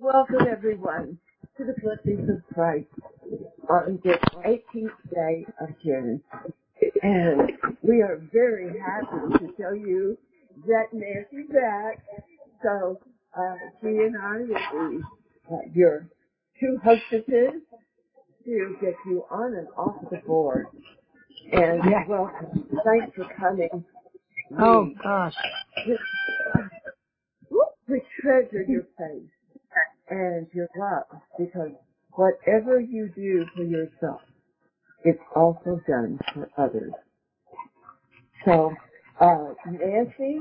Welcome, everyone, to the Blessings of Christ on this 18th day of June. And we are very happy to tell you that Nancy's back. So she and I will be your two hostesses to get you on and off the board. And welcome. Thanks for coming. Oh, gosh. We treasure your faith and your love, because whatever you do for yourself, it's also done for others. So, Nancy,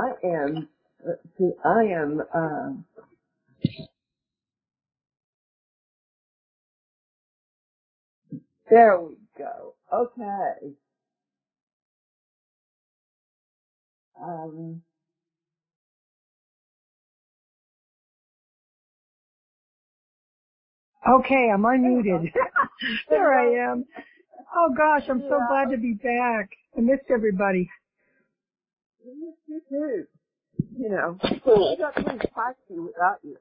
there we go. Okay. Okay, I'm unmuted. There I am. Oh, gosh, I'm so glad to be back. I missed everybody. We missed you too. You know, we got pretty spicy without you.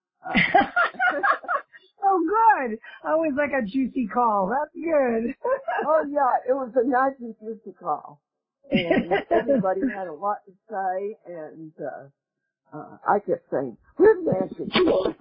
Oh, good. Always like a juicy call. That's good. Oh, yeah, it was a nice and juicy call. And everybody had a lot to say, and I kept saying, "Where's Nancy?"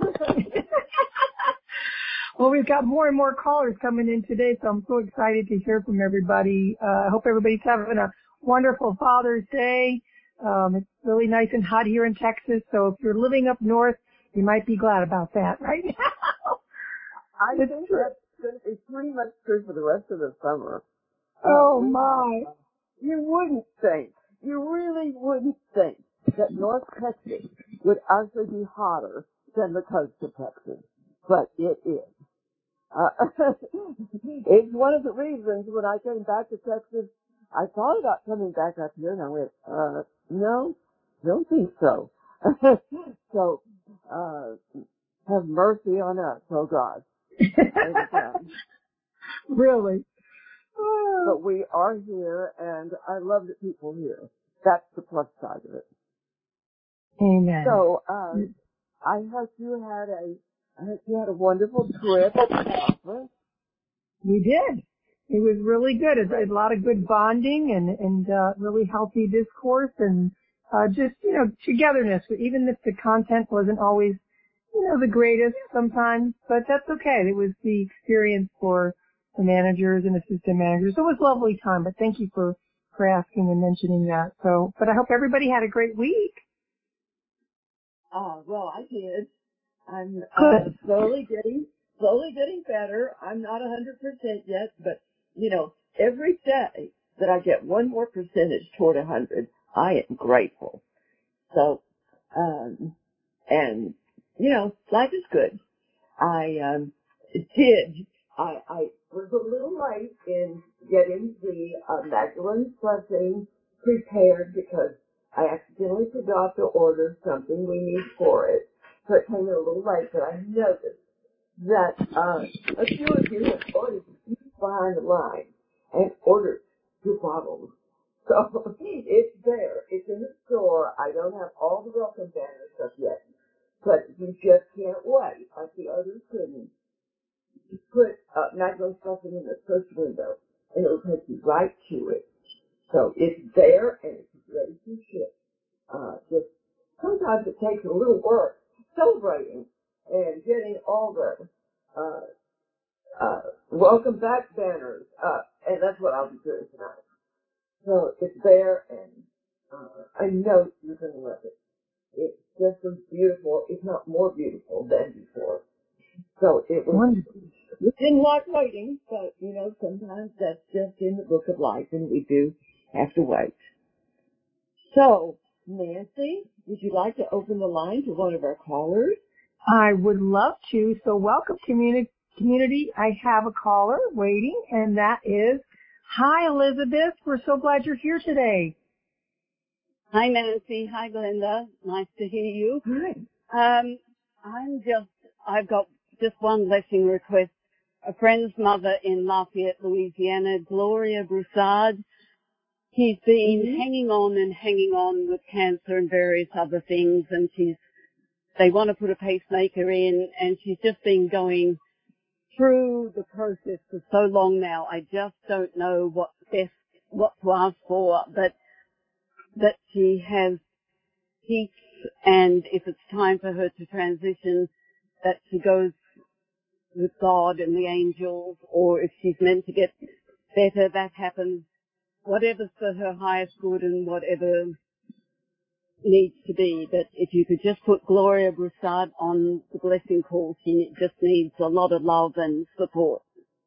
Well, we've got more and more callers coming in today, so I'm so excited to hear from everybody. I hope everybody's having a wonderful Father's Day. It's really nice and hot here in Texas, so if you're living up north, you might be glad about that right now. I think that's going to be pretty much true for the rest of the summer. Oh, my. You really wouldn't think that North Texas would actually be hotter than the coast of Texas, but it is. It's one of the reasons when I came back to Texas, I thought about coming back up here, and I went, no, don't think so. So, have mercy on us, oh God. Really? But we are here, and I love the people here. That's the plus side of it. Amen. So, I hope you had a wonderful trip at the conference. We did. It was really good. It had a lot of good bonding and really healthy discourse and just, togetherness. Even if the content wasn't always, the greatest sometimes, but that's okay. It was the experience for the managers and assistant managers. So it was a lovely time, but thank you for asking and mentioning that. So, but I hope everybody had a great week. Well, I did. I'm Good. slowly getting better. I'm not 100% yet, but, every day that I get one more percentage toward 100, I am grateful. So, and, life is good. I was a little late in getting the Magdalene blessing prepared because I accidentally forgot to order something we need for it. So it came in a little late, but I noticed that a few of you have already behind the line and ordered 2 bottles. So it's there. It's in the store. I don't have all the welcome banner stuff yet, but you just can't wait like the others couldn't. You put Magdalene stuffing in the search window, and it'll take you right to it. So it's there, and it's ready to ship. Just sometimes it takes a little work celebrating and getting all the welcome back banners up, and that's what I'll be doing tonight. So it's there, and I know you're going to love it. It's just as beautiful, if not more beautiful, than before. So it was wonderful. We didn't like waiting, but, sometimes that's just in the book of life, and we do have to wait. So, Nancy, would you like to open the line to one of our callers? I would love to. So welcome, community. I have a caller waiting, and that is, hi, Elizabeth. We're so glad you're here today. Hi, Nancy. Hi, Glenda. Nice to hear you. Hi. I've got just one blessing request. A friend's mother in Lafayette, Louisiana, Gloria Broussard. She's been hanging on with cancer and various other things, and she's they want to put a pacemaker in, and she's just been going through the process for so long now. I just don't know what's best, what to ask for, but that she has peace, and if it's time for her to transition, that she goes with God and the angels, or if she's meant to get better, that happens. Whatever's for her highest good and whatever needs to be. But if you could just put Gloria Broussard on the blessing call, she just needs a lot of love and support.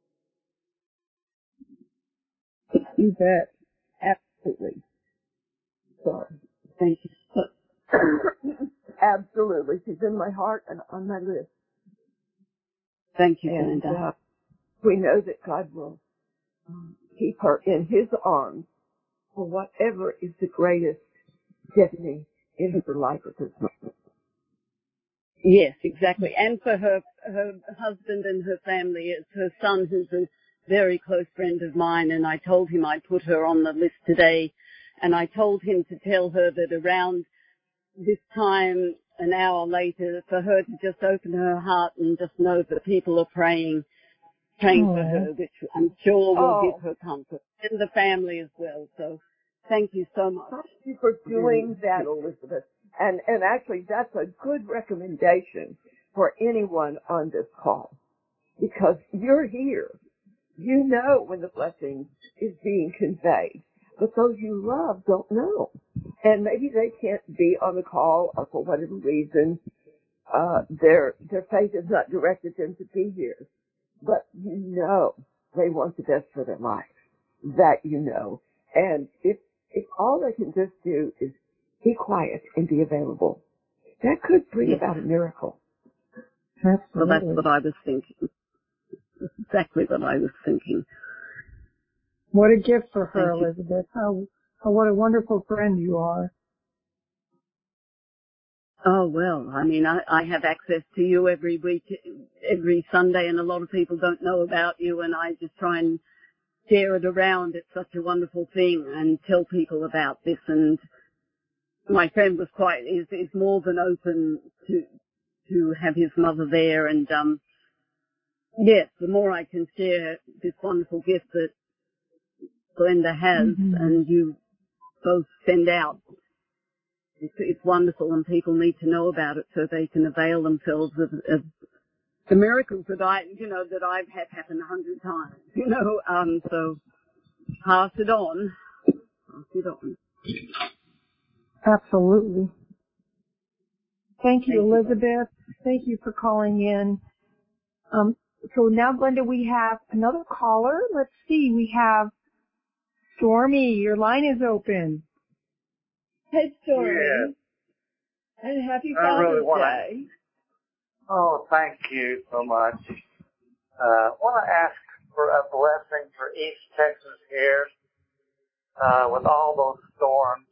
You bet. Absolutely. Sorry. Thank you. Absolutely. She's in my heart and on my list. Thank you, and Glenda. we know that God will keep her in His arms for whatever is the greatest destiny in her life at this moment. Yes, exactly. And for her husband and her family. It's her son, who's a very close friend of mine, and I told him I'd put her on the list today, and I told him to tell her that around this time, an hour later, for her to just open her heart and just know that people are praying for her, which I'm sure will give her comfort, and the family as well. So thank you so much. Thank you for doing that, Elizabeth. And actually, that's a good recommendation for anyone on this call, because you're here. You know when the blessing is being conveyed, but those you love don't know. And maybe they can't be on the call, or for whatever reason, their faith has not directed them to be here. But you know they want the best for their life. That you know. And if all they can just do is be quiet and be available, that could bring about a miracle. Absolutely. Well, that's what I was thinking. Exactly what I was thinking. What a gift for her, Elizabeth. What a wonderful friend you are. Oh, well, I mean, I have access to you every week, every Sunday, and a lot of people don't know about you, and I just try and share it around. It's such a wonderful thing, and tell people about this. And my friend was is more than open to have his mother there, and yes, the more I can share this wonderful gift that Glenda has, and you both send out, it's wonderful, and people need to know about it so they can avail themselves of the miracles that I've had happen 100 times, so pass it on. Absolutely. Thank you, Elizabeth. Thank you for calling in. So now, Glenda, we have another caller. Let's see. We have Stormy. Your line is open. Hey, Stormy. Yes. And happy Father's Day. Oh, thank you so much. Want to ask for a blessing for East Texas here with all those storms.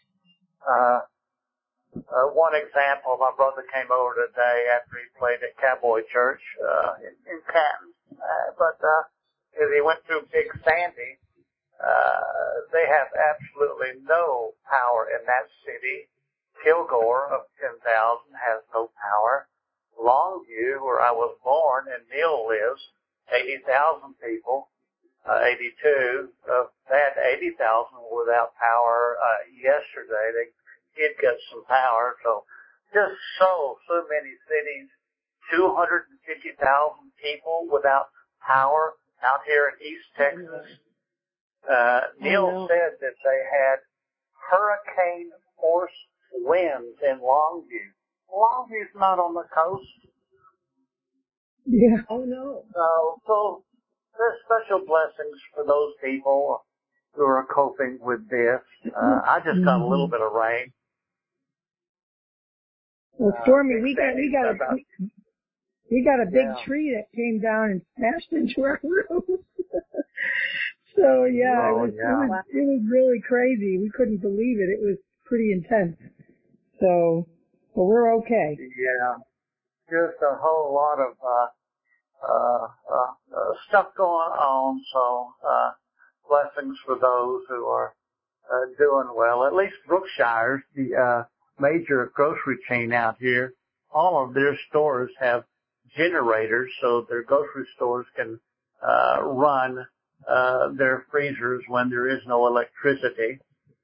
One example, my brother came over today after he played at Cowboy Church in Canton. But as he went through Big Sandy, they have absolutely no power in that city. Kilgore of 10,000 has no power. Longview, where I was born and Neil lives, 80,000 people, 82. They had 80,000 without power yesterday. They did get some power. So just so many cities, 250,000 people without power out here in East Texas. Neil said that they had hurricane force winds in Longview. Longview's not on the coast. Yeah. Oh, no. So there's special blessings for those people who are coping with this. I just got a little bit of rain. Well, Stormy, we got a big tree that came down and smashed into our roof. So it was really crazy. We couldn't believe it. It was pretty intense. So, but we're okay. Yeah, just a whole lot of stuff going on. So blessings for those who are doing well. At least Brookshire's the major grocery chain out here all of their stores have generators, so their grocery stores can run their freezers when there is no electricity.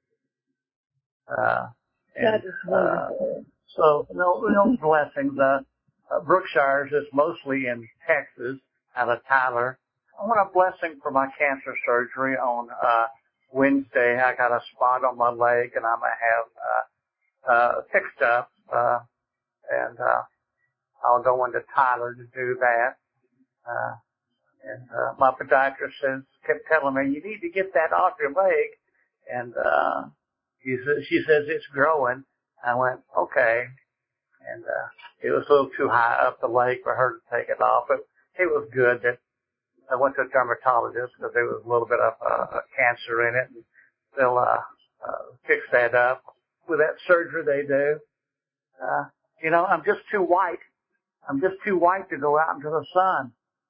That is wonderful. So no blessings. Brookshire's is mostly in Texas, out of Tyler. I want a blessing for my cancer surgery on Wednesday. I got a spot on my leg, and I'm gonna have fixed up, and I'll go into Tyler to do that. And my podiatrist kept telling me, you need to get that off your leg. And she says it's growing. I went, okay. And it was a little too high up the leg for her to take it off, but it was good that I went to a dermatologist because there was a little bit of cancer in it. And they'll fix that up with that surgery they do. I'm just too white. I'm just too white to go out into the sun.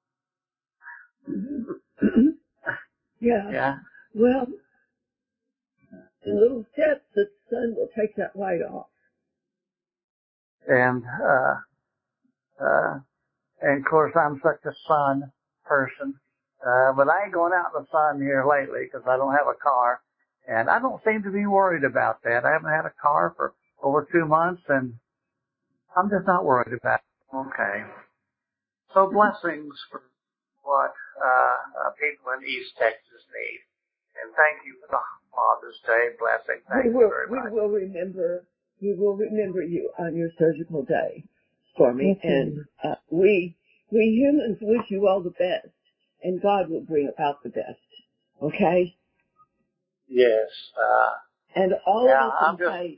Yeah. Yeah. Well, in little steps, the sun will take that light off. And of course, I'm such a sun person. But I ain't going out in the sun here lately because I don't have a car. And I don't seem to be worried about that. I haven't had a car for over 2 months, and I'm just not worried about it. Okay. So blessings for what people in East Texas need. And thank you for the Father's Day blessing. Thank you very much. We will remember you on your surgical day, Stormy. And we humans wish you all the best, and God will bring about the best. Okay? Yes. And all of us in faith.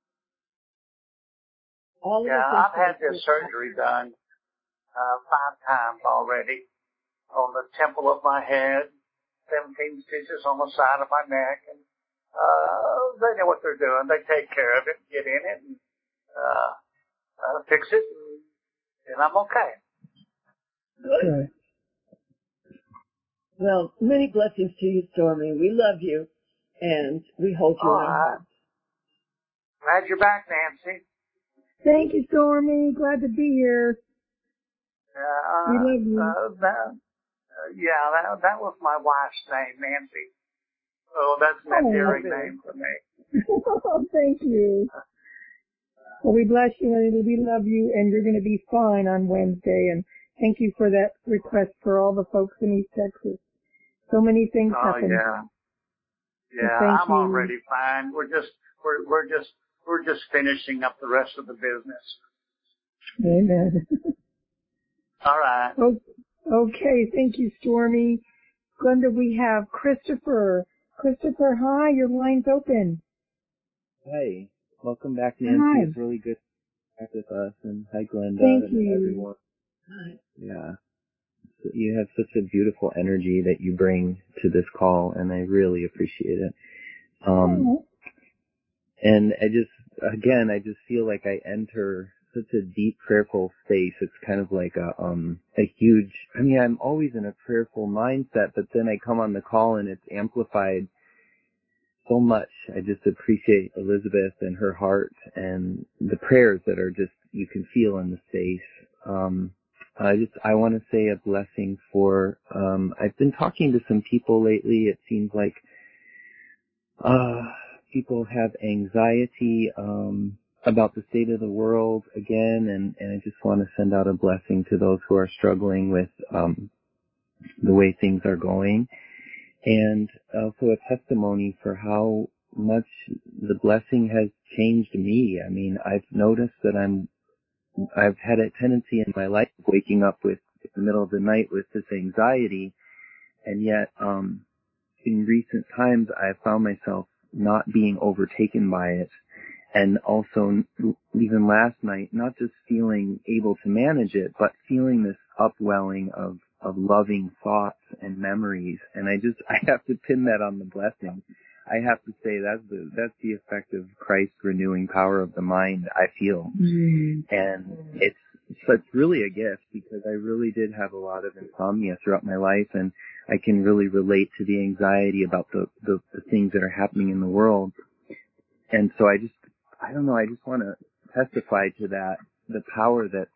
I've had this surgery done 5 times already on the temple of my head, 17 stitches on the side of my neck, and they know what they're doing. They take care of it, get in it, and fix it, and I'm okay. Good. Well, many blessings to you, Stormy. We love you, and we hold you in our hearts. Glad you're back, Nancy. Thank you, Stormy. Glad to be here. We love you. That was my wife's name, Nancy. So that's an endearing name for me. Thank you. Well, we bless you, and we love you, and you're going to be fine on Wednesday. And thank you for that request for all the folks in East Texas. So many things happen. Yeah, I'm already fine. We're just finishing up the rest of the business. Amen. All right. Okay, thank you, Stormy. Glenda, we have Christopher. Christopher, hi, your line's open. Hi. Welcome back, Nancy. Hi. It's really good to be back with us. And hi, Glenda. Thank and you. Everyone. Hi. Yeah. So you have such a beautiful energy that you bring to this call, and I really appreciate it. And I just feel like I enter such a deep prayerful space. It's kind of like a huge, I'm always in a prayerful mindset, but then I come on the call and it's amplified so much. I just appreciate Elizabeth and her heart and the prayers that are just, you can feel in the space. I want to say a blessing for, I've been talking to some people lately. It seems like, people have anxiety, about the state of the world again, and I just want to send out a blessing to those who are struggling with, the way things are going. And also a testimony for how much the blessing has changed me. I've noticed that I've had a tendency in my life of waking up in the middle of the night with this anxiety, and yet in recent times I've found myself not being overtaken by it, and also even last night not just feeling able to manage it, but feeling this upwelling of loving thoughts and memories. And I have to pin that on the blessing. I have to say that's the effect of Christ's renewing power of the mind, I feel. And it's really a gift, because I really did have a lot of insomnia throughout my life, and I can really relate to the anxiety about the things that are happening in the world. And so I just want to testify to that the power that's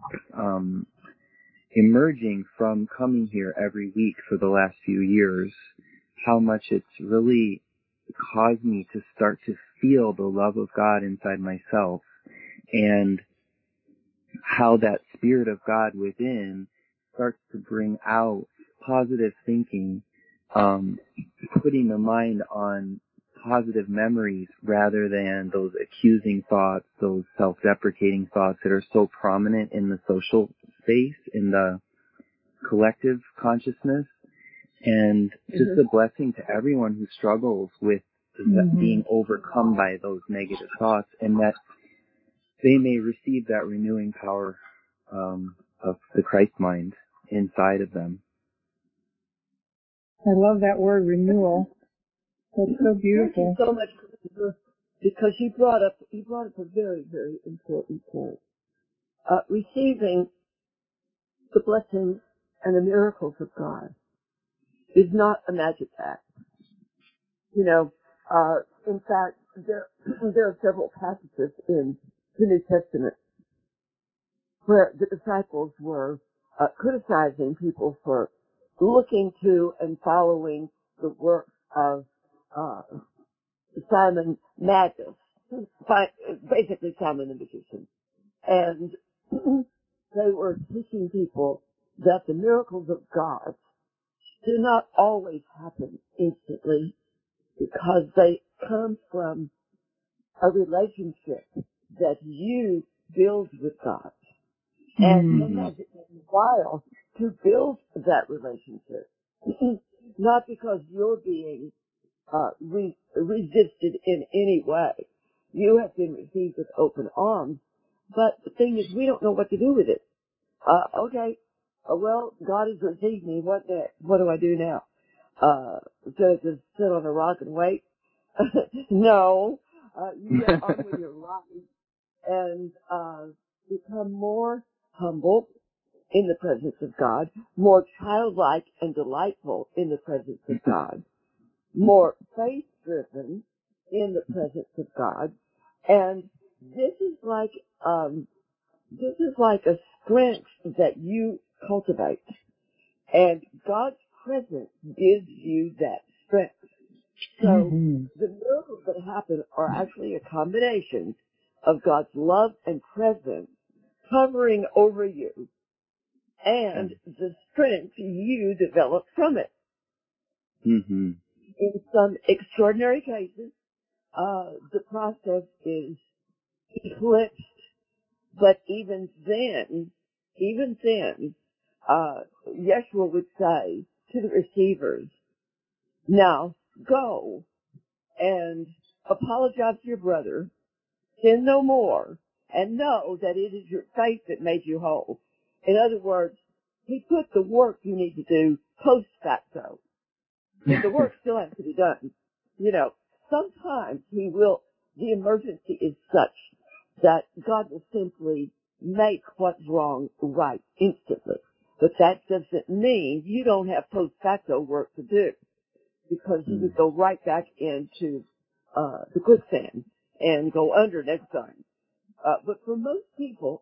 emerging from coming here every week for the last few years, how much it's really caused me to start to feel the love of God inside myself, and how that Spirit of God within starts to bring out positive thinking, putting the mind on positive memories rather than those accusing thoughts, those self-deprecating thoughts that are so prominent in the social space, in the collective consciousness. And just a blessing to everyone who struggles with being overcome by those negative thoughts, and that they may receive that renewing power of the Christ mind inside of them. I love that word, renewal. That's so beautiful. Thank you so much, because he brought up a very, very important point. Receiving the blessings and the miracles of God is not a magic act. You know, in fact, there are several passages in the New Testament where the disciples were criticizing people for looking to and following the work of Simon Magus, basically Simon the magician. And they were teaching people that the miracles of God do not always happen instantly, because they come from a relationship that you build with God. And sometimes it takes a while to build that relationship. Not because you're being resisted in any way. You have been received with open arms. But the thing is, we don't know what to do with it. Okay, well, God has received me. What next? What do I do now? Should I just sit on a rock and wait? No. You get on with your life and become more humble in the presence of God, more childlike and delightful in the presence of God, more faith-driven in the presence of God. And this is like a strength that you cultivate. And God's presence gives you that strength. So the miracles that happen are actually a combination of God's love and presence hovering over you and the strength you develop from it. In some extraordinary cases, the process is eclipsed, but even then, Yeshua would say to the receivers, now go and apologize to your brother, sin no more, and know that it is your faith that made you whole. In other words, he put the work you need to do post facto. But the work still has to be done. You know, sometimes the emergency is such that God will simply make what's wrong right instantly. But that doesn't mean you don't have post facto work to do, because you would go right back into the quicksand and go under next time. But for most people,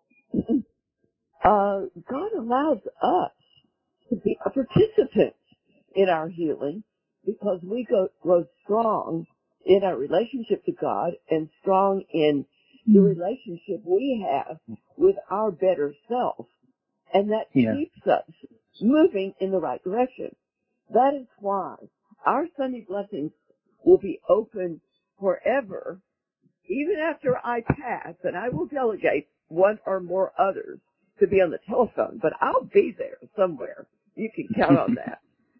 God allows us to be a participant in our healing, because we grow strong in our relationship to God and strong in the relationship we have with our better self. And that keeps us moving in the right direction. That is why our Sunday blessings will be open forever, even after I pass, and I will delegate one or more others to be on the telephone, but I'll be there somewhere. You can count on that.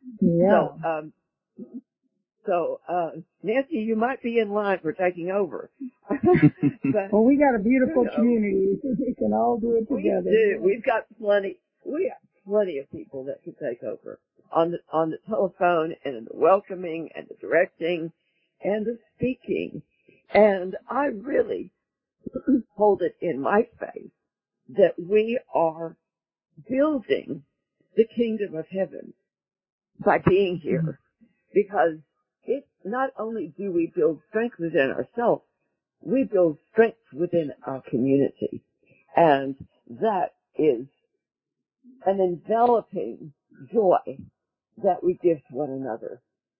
So, Nancy, you might be in line for taking over. But, well, we got a beautiful community. We can all do it together. We do. We have plenty of people that can take over on the telephone and in the welcoming and the directing and the speaking. And I really hold it in my faith that we are building the kingdom of heaven by being here, because not only do we build strength within ourselves, we build strength within our community. And that is an enveloping joy that we give to one another.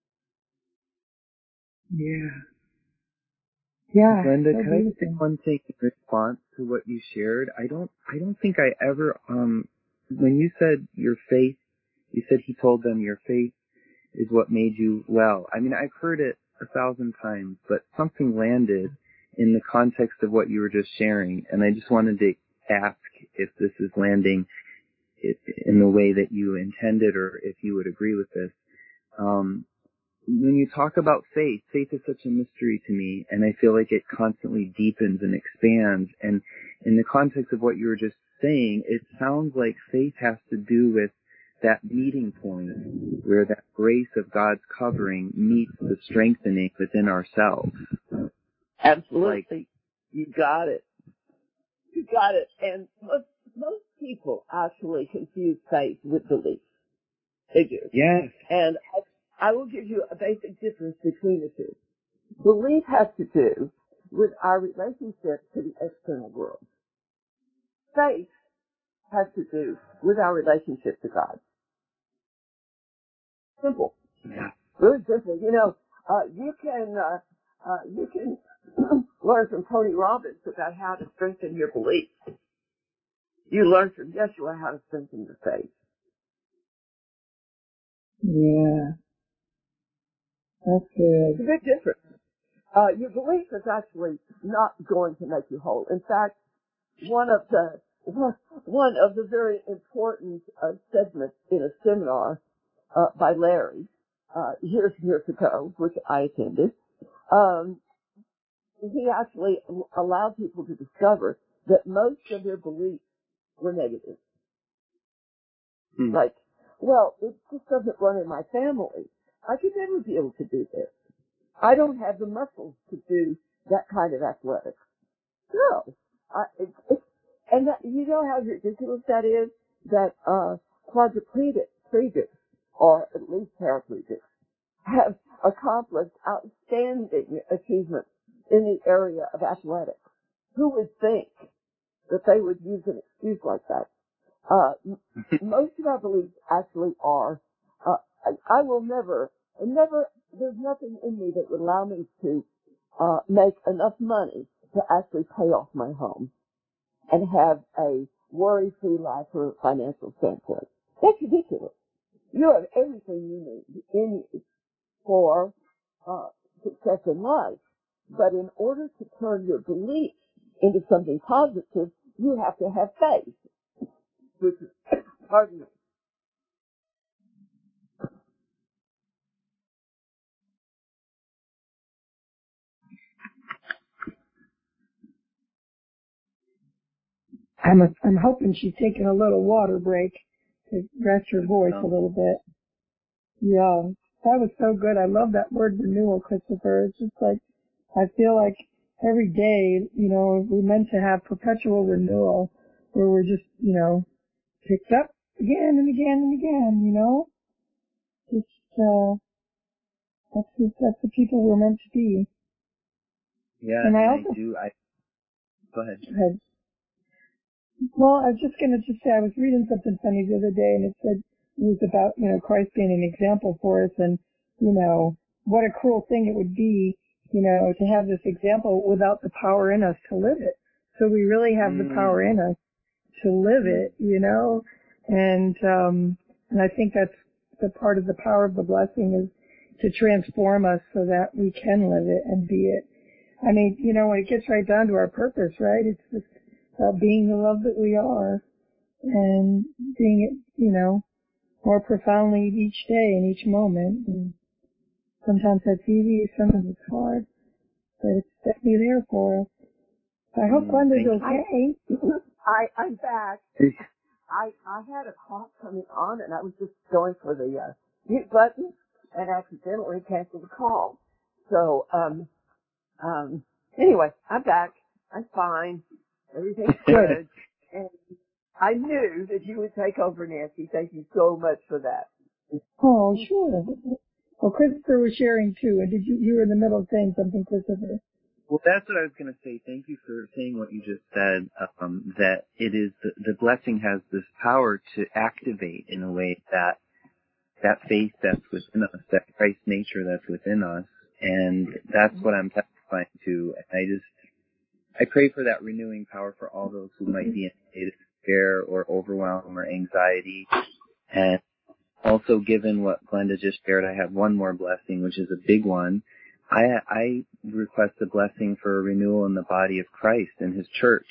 Yeah. Yeah. Glenda, So could I just say beautiful. one thing in response to what you shared? I don't think I ever, when you said your faith, you said he told them your faith is what made you well. I mean, I've heard it 1,000 times, but something landed in the context of what you were just sharing, and I just wanted to ask if this is landing in the way that you intended, or if you would agree with this. When you talk about faith is such a mystery to me, and I feel like it constantly deepens and expands. And in the context of what you were just saying, it sounds like faith has to do with that meeting point where that grace of God's covering meets the strengthening within ourselves. Absolutely. You got it. You got it. And most people actually confuse faith with belief. They do. Yes. And I will give you a basic difference between the two. Belief has to do with our relationship to the external world. Faith has to do with our relationship to God. Simple. Yeah. Really simple. You know, you can learn from Tony Robbins about how to strengthen your belief. You learn from Yeshua how to strengthen your faith. Yeah. That's good. It's a big difference. Your belief is actually not going to make you whole. In fact, one of the very important segments in a seminar by Larry years ago, which I attended, he actually allowed people to discover that most of their beliefs were negative. Like, well, it just doesn't run in my family. I could never be able to do this. I don't have the muscles to do that kind of athletics. No. And that, you know how ridiculous that is? That quadriplegics, or at least paraplegics, have accomplished outstanding achievements in the area of athletics. Who would think that they would use an excuse like that? Most of our beliefs actually are, I will never, there's nothing in me that would allow me to make enough money to actually pay off my home and have a worry-free life from a financial standpoint. That's ridiculous. You have everything you need in you for success in life. But in order to turn your belief into something positive, you have to have faith. Which is, pardon me. I'm hoping she's taking a little water break to rest her voice a little bit. Yeah, that was so good. I love that word renewal, Christopher. It's just like, I feel like every day, you know, we're meant to have perpetual renewal where we're just, you know, picked up again and again and again, you know? Just, that's the people we're meant to be. Yeah, and I go ahead. Well, I was just going to say, I was reading something funny the other day, and it said it was about, you know, Christ being an example for us, and, you know, what a cruel thing it would be, you know, to have this example without the power in us to live it. So we really have the power in us to live it, you know, and I think that's the part of the power of the blessing is to transform us so that we can live it and be it. I mean, you know, when it gets right down to our purpose, right? It's just about being the love that we are and being it, you know, more profoundly each day and each moment. And sometimes that's easy, sometimes it's hard, but it's definitely there for us. I hope Glenda's okay. I'm back. I had a call coming on, and I was just going for the mute button and accidentally canceled the call. So, anyway, I'm back. I'm fine. Everything's good. And I knew that you would take over, Nancy. Thank you so much for that. Oh, sure. Well, Christopher was sharing too, and you were in the middle of saying something, Christopher. Well, that's what I was going to say. Thank you for saying what you just said, that it is, the blessing has this power to activate in a way that faith that's within us, that Christ nature that's within us. And that's what I'm testifying to. And I pray for that renewing power for all those who might be in a state of despair or overwhelm or anxiety. And also, given what Glenda just shared, I have one more blessing, which is a big one. I request a blessing for a renewal in the body of Christ and His church,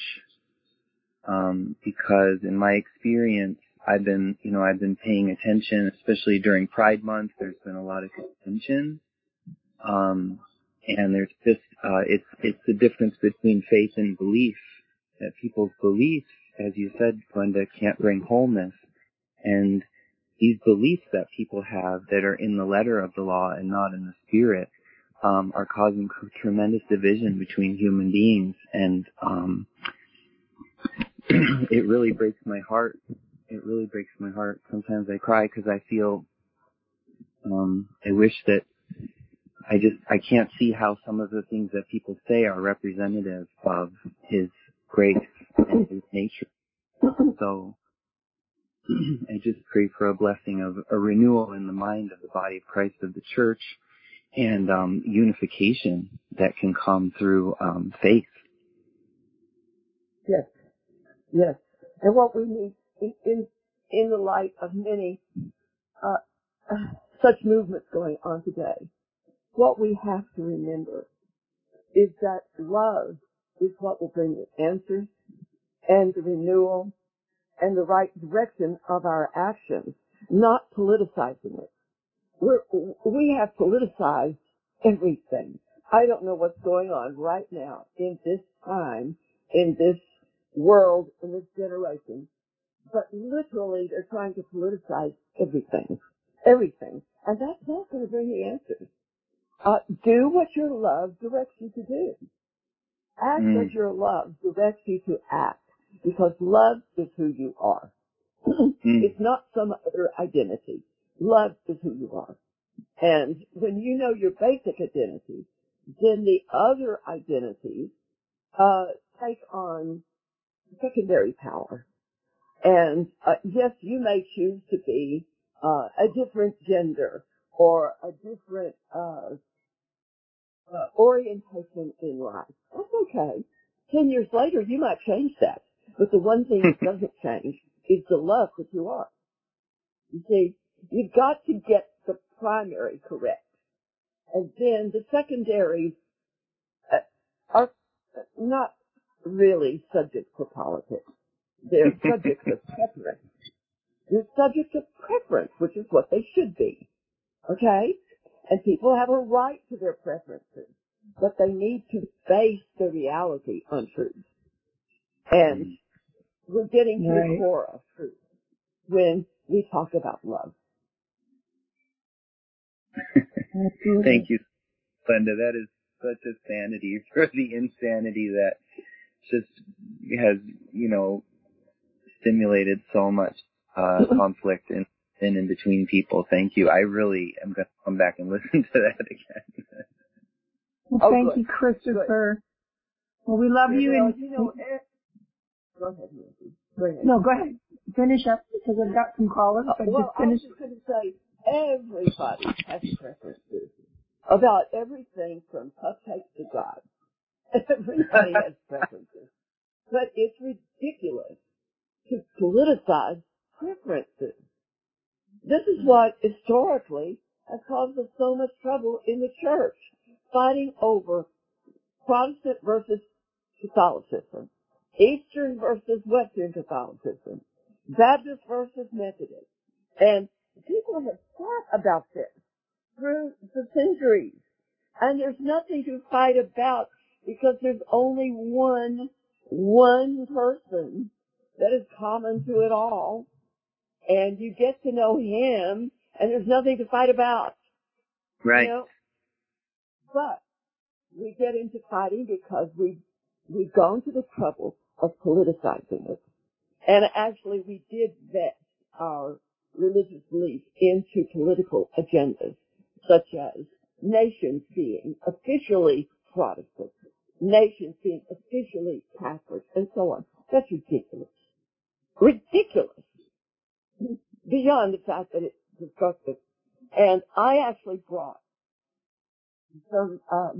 because in my experience, I've been paying attention, especially during Pride Month. There's been a lot of contention, and there's just it's the difference between faith and belief. That people's beliefs, as you said, Glenda, can't bring wholeness, and these beliefs that people have that are in the letter of the law and not in the spirit are causing tremendous division between human beings, and it really breaks my heart. It really breaks my heart. Sometimes I cry because I feel I wish that I can't see how some of the things that people say are representative of His grace and His nature. So I just pray for a blessing of a renewal in the mind of the body of Christ, of the church, and unification that can come through faith. Yes, yes. And what we need in the light of many such movements going on today, what we have to remember is that love is what will bring the answers and the renewal and the right direction of our actions, not politicizing it. We have politicized everything. I don't know what's going on right now in this time, in this world, in this generation, but literally they're trying to politicize everything. Everything. And that's not going to bring the answers. Do what your love directs you to do. Act as your love directs you to act, because love is who you are. It's not some other identity. Love is who you are. And when you know your basic identity, then the other identities take on secondary power. And yes, you may choose to be a different gender or a different orientation in life. That's okay. 10 years later, you might change that. But the one thing that doesn't change is the love that you are. You see, you've got to get the primary correct. And then the secondaries are not really subjects for politics. They're subjects of preference. They're subjects of preference, which is what they should be. Okay? And people have a right to their preferences, but they need to base their reality on truth. And we're getting to the core of truth when we talk about love. Thank you, Glenda. That is such a sanity for the insanity that just has, stimulated so much conflict in between people. Thank you. I really am going to come back and listen to that again. Well, thank you, Christopher. Good. Well, we love you. Go ahead, Nancy. Go ahead. No, go ahead. Finish up, because I've got some callers. I was just going to say, everybody has preferences about everything from cupcakes to God. Everybody has preferences. But it's ridiculous to politicize preferences. This is what historically has caused us so much trouble in the church, fighting over Protestant versus Catholicism, Eastern versus Western Catholicism, Baptist versus Methodist. And people have thought about this through the centuries. And there's nothing to fight about, because there's only one person that is common to it all. And you get to know him, and there's nothing to fight about. Right. But we get into fighting because we've gone to the trouble of politicizing it. And actually we did vet our religious beliefs into political agendas, such as nations being officially Protestant nations being officially Catholic and so on. That's ridiculous. Ridiculous. Beyond the fact that it's destructive. And I actually brought some,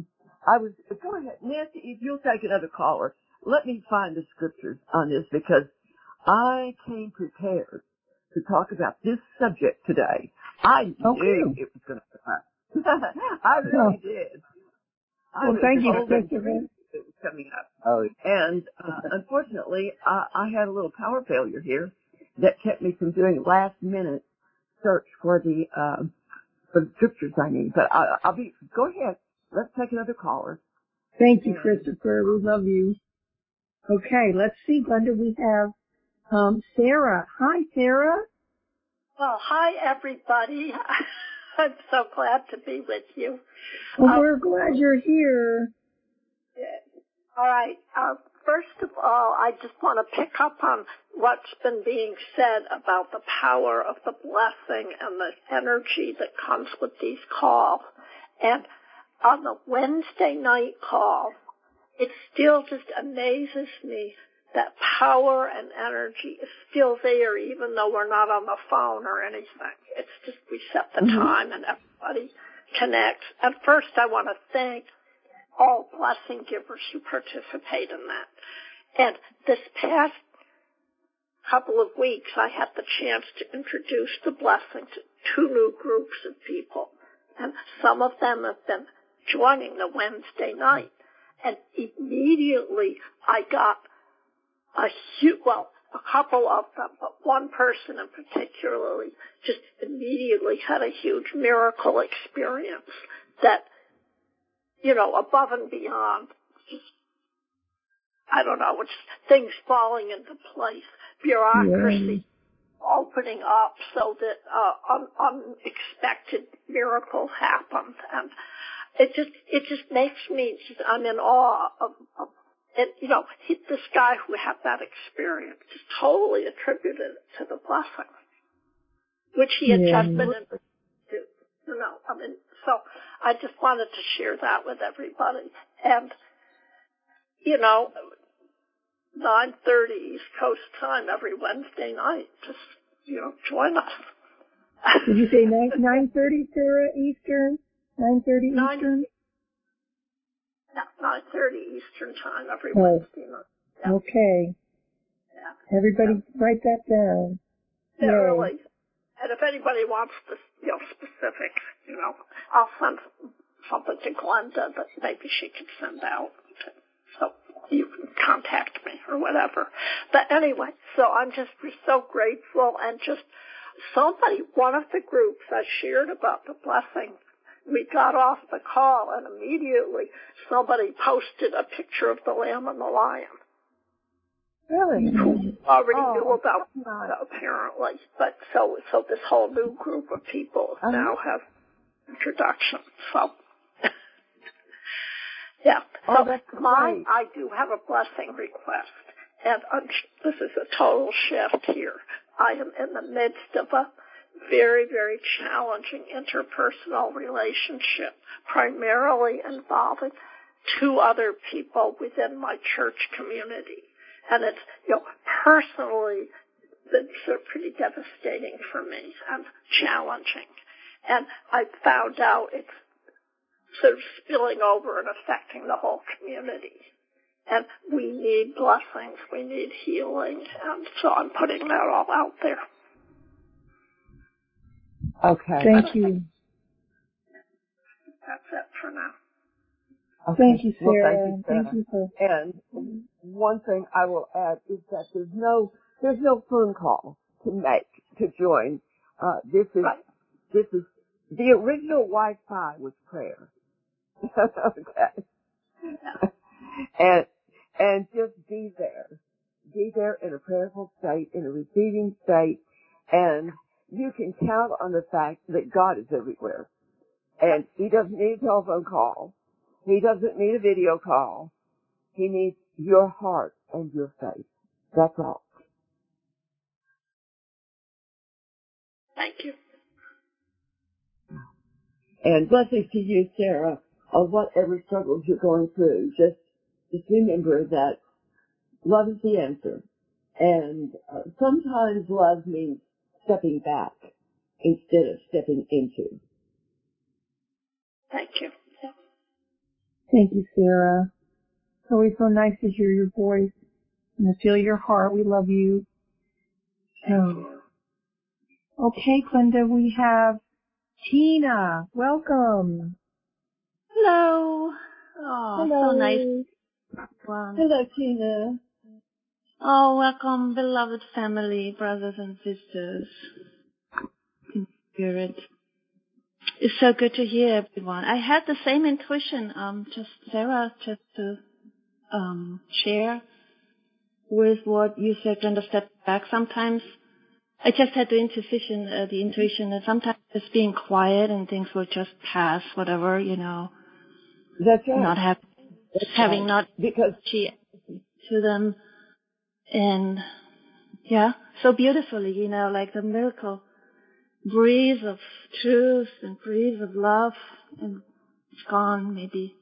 go ahead, Nancy, if you'll take another caller, let me find the scriptures on this because I came prepared to talk about this subject today. I knew it was going to come up. I really did. Well, thank you, Christopher. It was coming up. Oh. And unfortunately, I had a little power failure here that kept me from doing last-minute search for the scriptures I need. But go ahead. Let's take another caller. Thank you, Christopher. We love you. Okay, let's see, Glenda. We have Sarah. Hi, Sarah. Well, hi, everybody. I'm so glad to be with you. Well, we're glad you're here. All right. First of all, I just want to pick up on what's been being said about the power of the blessing and the energy that comes with these calls. And on the Wednesday night call, it still just amazes me that power and energy is still there even though we're not on the phone or anything. It's just we set the time and everybody connects. And first I want to thank all blessing givers who participate in that. And this past couple of weeks, I had the chance to introduce the blessing to 2 new groups of people. And some of them have been joining the Wednesday night. And immediately I got a couple of them, but one person in particularly just immediately had a huge miracle experience that, above and beyond, just, I don't know, it's things falling into place, bureaucracy opening up so that unexpected miracles happen. And it just makes me, I'm in awe of this guy who had that experience just totally attributed it to the blessing, which he had just been in. So I just wanted to share that with everybody. And, 9:30 East Coast time every Wednesday night. Just, join us. Did you say 9:30, Sarah, Eastern? 9:30 Eastern? Yeah, 9:30 Eastern time every Wednesday night. Yeah. Okay. Yeah. Everybody write that down. Yeah, really. And if anybody wants the specifics, I'll send something to Glenda that maybe she can send out. So you can contact me or whatever. But anyway, so I'm just so grateful. And just one of the groups I shared about the blessing, we got off the call and immediately somebody posted a picture of the lamb and the lion. Really? Who already knew about that, apparently. But so this whole new group of people now have introductions. So, yeah. So I do have a blessing request. And this is a total shift here. I am in the midst of a very, very challenging interpersonal relationship, primarily involving 2 other people within my church community. And it's, personally been sort of pretty devastating for me and challenging. And I found out it's sort of spilling over and affecting the whole community. And we need blessings, we need healing, and so I'm putting that all out there. Okay. Thank you. That's it for now. Okay. Thank you, Sarah. Well, thank you, Sarah. And one thing I will add is that there's no phone call to make to join. This is the original Wi-Fi was prayer. Okay. And just be there in a prayerful state, in a receiving state, and you can count on the fact that God is everywhere. And He doesn't need a telephone call. He doesn't need a video call. He needs your heart and your faith. That's all. Thank you. And blessings to you, Sarah, of whatever struggles you're going through. Just just remember that love is the answer. And sometimes love means stepping back instead of stepping into. Thank you. Thank you, Sarah. It's always so nice to hear your voice and to feel your heart. We love you. Okay, Glenda, we have Tina. Welcome. Hello. Oh, Hello. so nice. Wow. Hello, Tina. Oh, welcome, beloved family, brothers and sisters in spirit. It's so good to hear everyone. I had the same intuition, Sarah, just to share with what you said, Glenda, step back. Sometimes I just had the intuition that sometimes just being quiet and things will just pass, whatever, That's right. not having not because to them. And yeah, so beautifully, like the miracle breeze of truth and breeze of love, and it's gone maybe.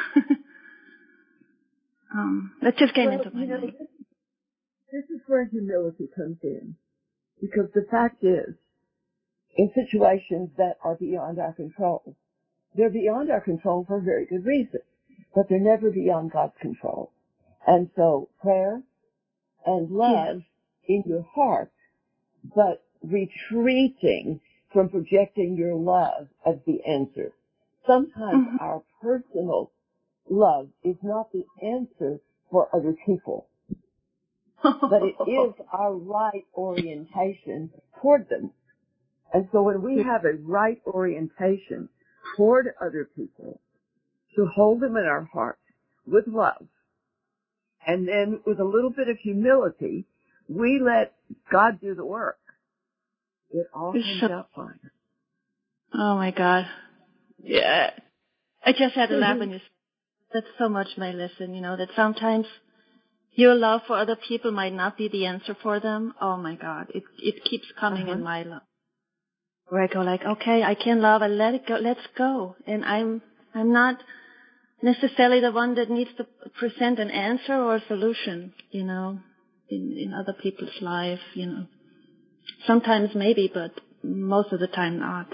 That just came into my mind. This is where humility comes in. Because the fact is, in situations that are beyond our control, they're beyond our control for a very good reason, but they're never beyond God's control. And so prayer and love in your heart, but retreating from projecting your love as the answer. Sometimes our personal love is not the answer for other people, but it is our right orientation toward them. And so when we have a right orientation toward other people, to hold them in our heart with love, and then with a little bit of humility, we let God do the work. It all comes out fine. Oh my God. Yeah. I just had to laugh when you said that's so much my lesson, that sometimes your love for other people might not be the answer for them. Oh my God. It keeps coming in my love. Where I go like, okay, I can love, I let it go, let's go. And I'm not necessarily the one that needs to present an answer or a solution, in other people's life, Sometimes maybe, but most of the time not,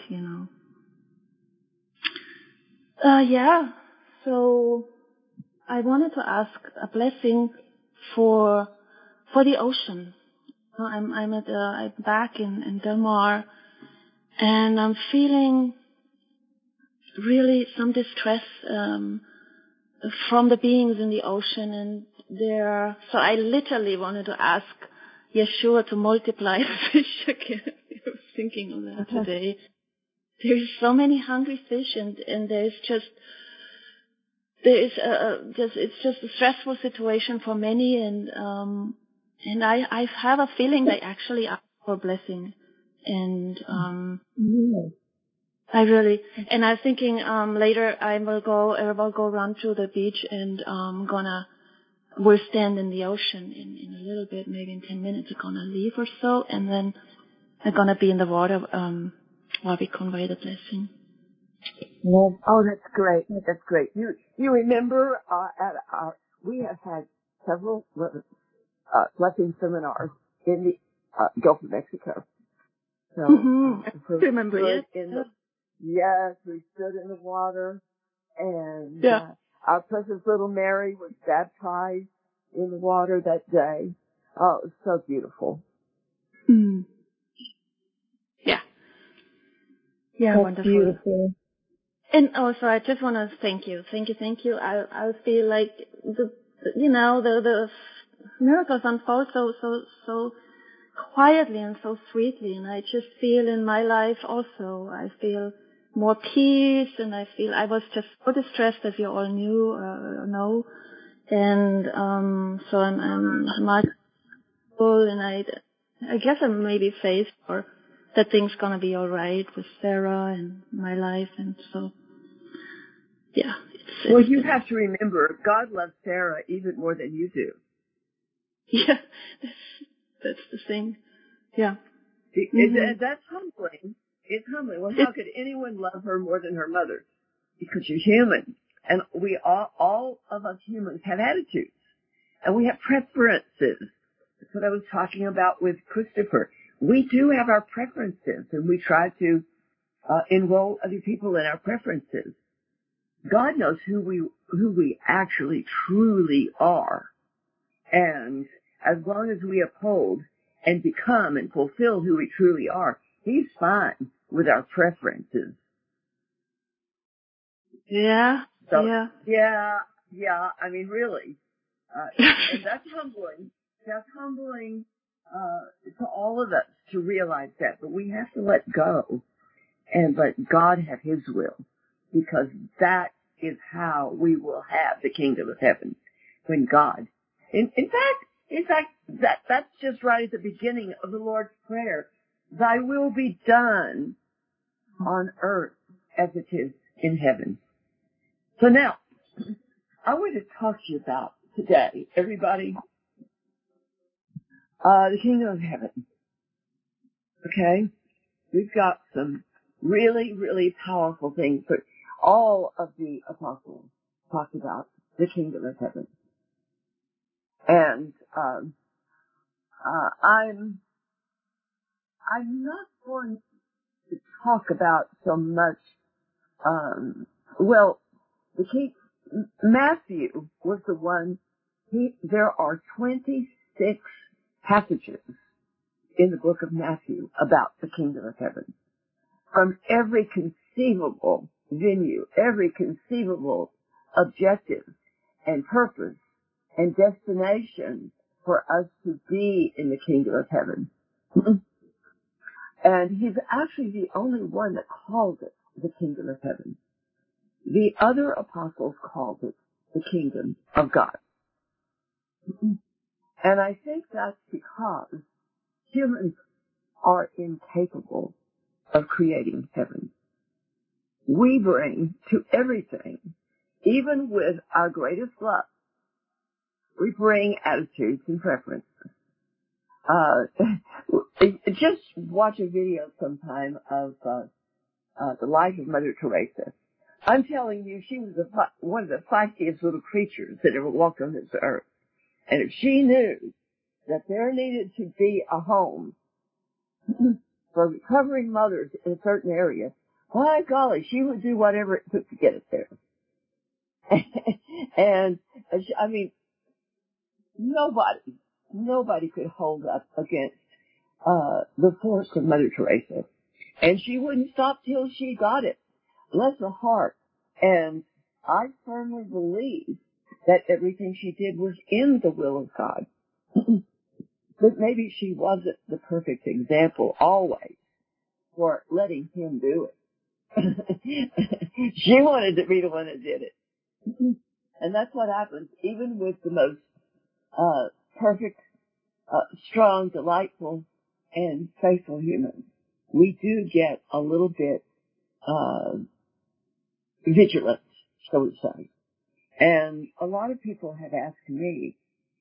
Yeah. So I wanted to ask a blessing for the ocean. I'm back in Del Mar, and I'm feeling really some distress from the beings in the ocean, and so I literally wanted to ask Yeshua to multiply the fish again. I was thinking of that today. There's so many hungry fish, and it's just a stressful situation for many, and I have a feeling they actually ask for blessing, and I was thinking later I will go run through the beach, and we'll stand in the ocean in a little bit, maybe in 10 minutes. I'm gonna leave or so, and then I'm gonna be in the water while we convey the blessing. Oh, that's great. That's great. You remember we have had several blessing seminars in the Gulf of Mexico. So, I remember it. Yes, we stood in the water, and our precious little Mary was baptized in the water that day. Oh, it was so beautiful. Yeah. Yeah, that's wonderful. Beautiful. And also, I just want to thank you. I feel like the miracles unfold so quietly and so sweetly, and I just feel in my life also, I feel more peace, and I was just so distressed, as you all know, and so I'm much full, and I guess I'm maybe faced or that things gonna be all right with Sarah and my life, and so yeah. Well, you have to remember, God loves Sarah even more than you do. Yeah, that's the thing. Yeah. That's humbling. It's humbling. Well, how could anyone love her more than her mother? Because you're human. And we all of us humans have attitudes. And we have preferences. That's what I was talking about with Christopher. We do have our preferences, and we try to enroll other people in our preferences. God knows who we actually truly are. And as long as we uphold and become and fulfill who we truly are, He's fine with our preferences. Yeah. So, yeah. yeah. I mean, really. And that's humbling. That's humbling to all of us to realize that. But we have to let go and let God have His will, because that is how we will have the kingdom of heaven. When God, in fact, that's just right at the beginning of the Lord's Prayer. Thy will be done on earth as it is in heaven. So now, I want to talk to you about today, everybody, the kingdom of heaven. Okay? We've got some really, really powerful things, but all of the apostles talked about the kingdom of heaven. And I'm not going to talk about so much. Matthew was the one. There are 26 passages in the book of Matthew about the kingdom of heaven, from every conceivable venue, every conceivable objective and purpose and destination for us to be in the kingdom of heaven. And he's actually the only one that calls it the kingdom of heaven. The other apostles called it the kingdom of God. And I think that's because humans are incapable of creating heaven. We bring to everything, even with our greatest love, we bring attitudes and preferences. Just watch a video sometime of the life of Mother Teresa. I'm telling you, she was one of the feistiest little creatures that ever walked on this earth. And if she knew that there needed to be a home for recovering mothers in a certain area, by golly, she would do whatever it took to get it there. And, I mean, nobody could hold up against the force of Mother Teresa. And she wouldn't stop till she got it. Bless her heart. And I firmly believe that everything she did was in the will of God. But maybe she wasn't the perfect example always for letting Him do it. She wanted to be the one that did it. And that's what happens even with the most perfect, strong, delightful, and faithful humans. We do get a little bit vigilant, so to say. And a lot of people have asked me,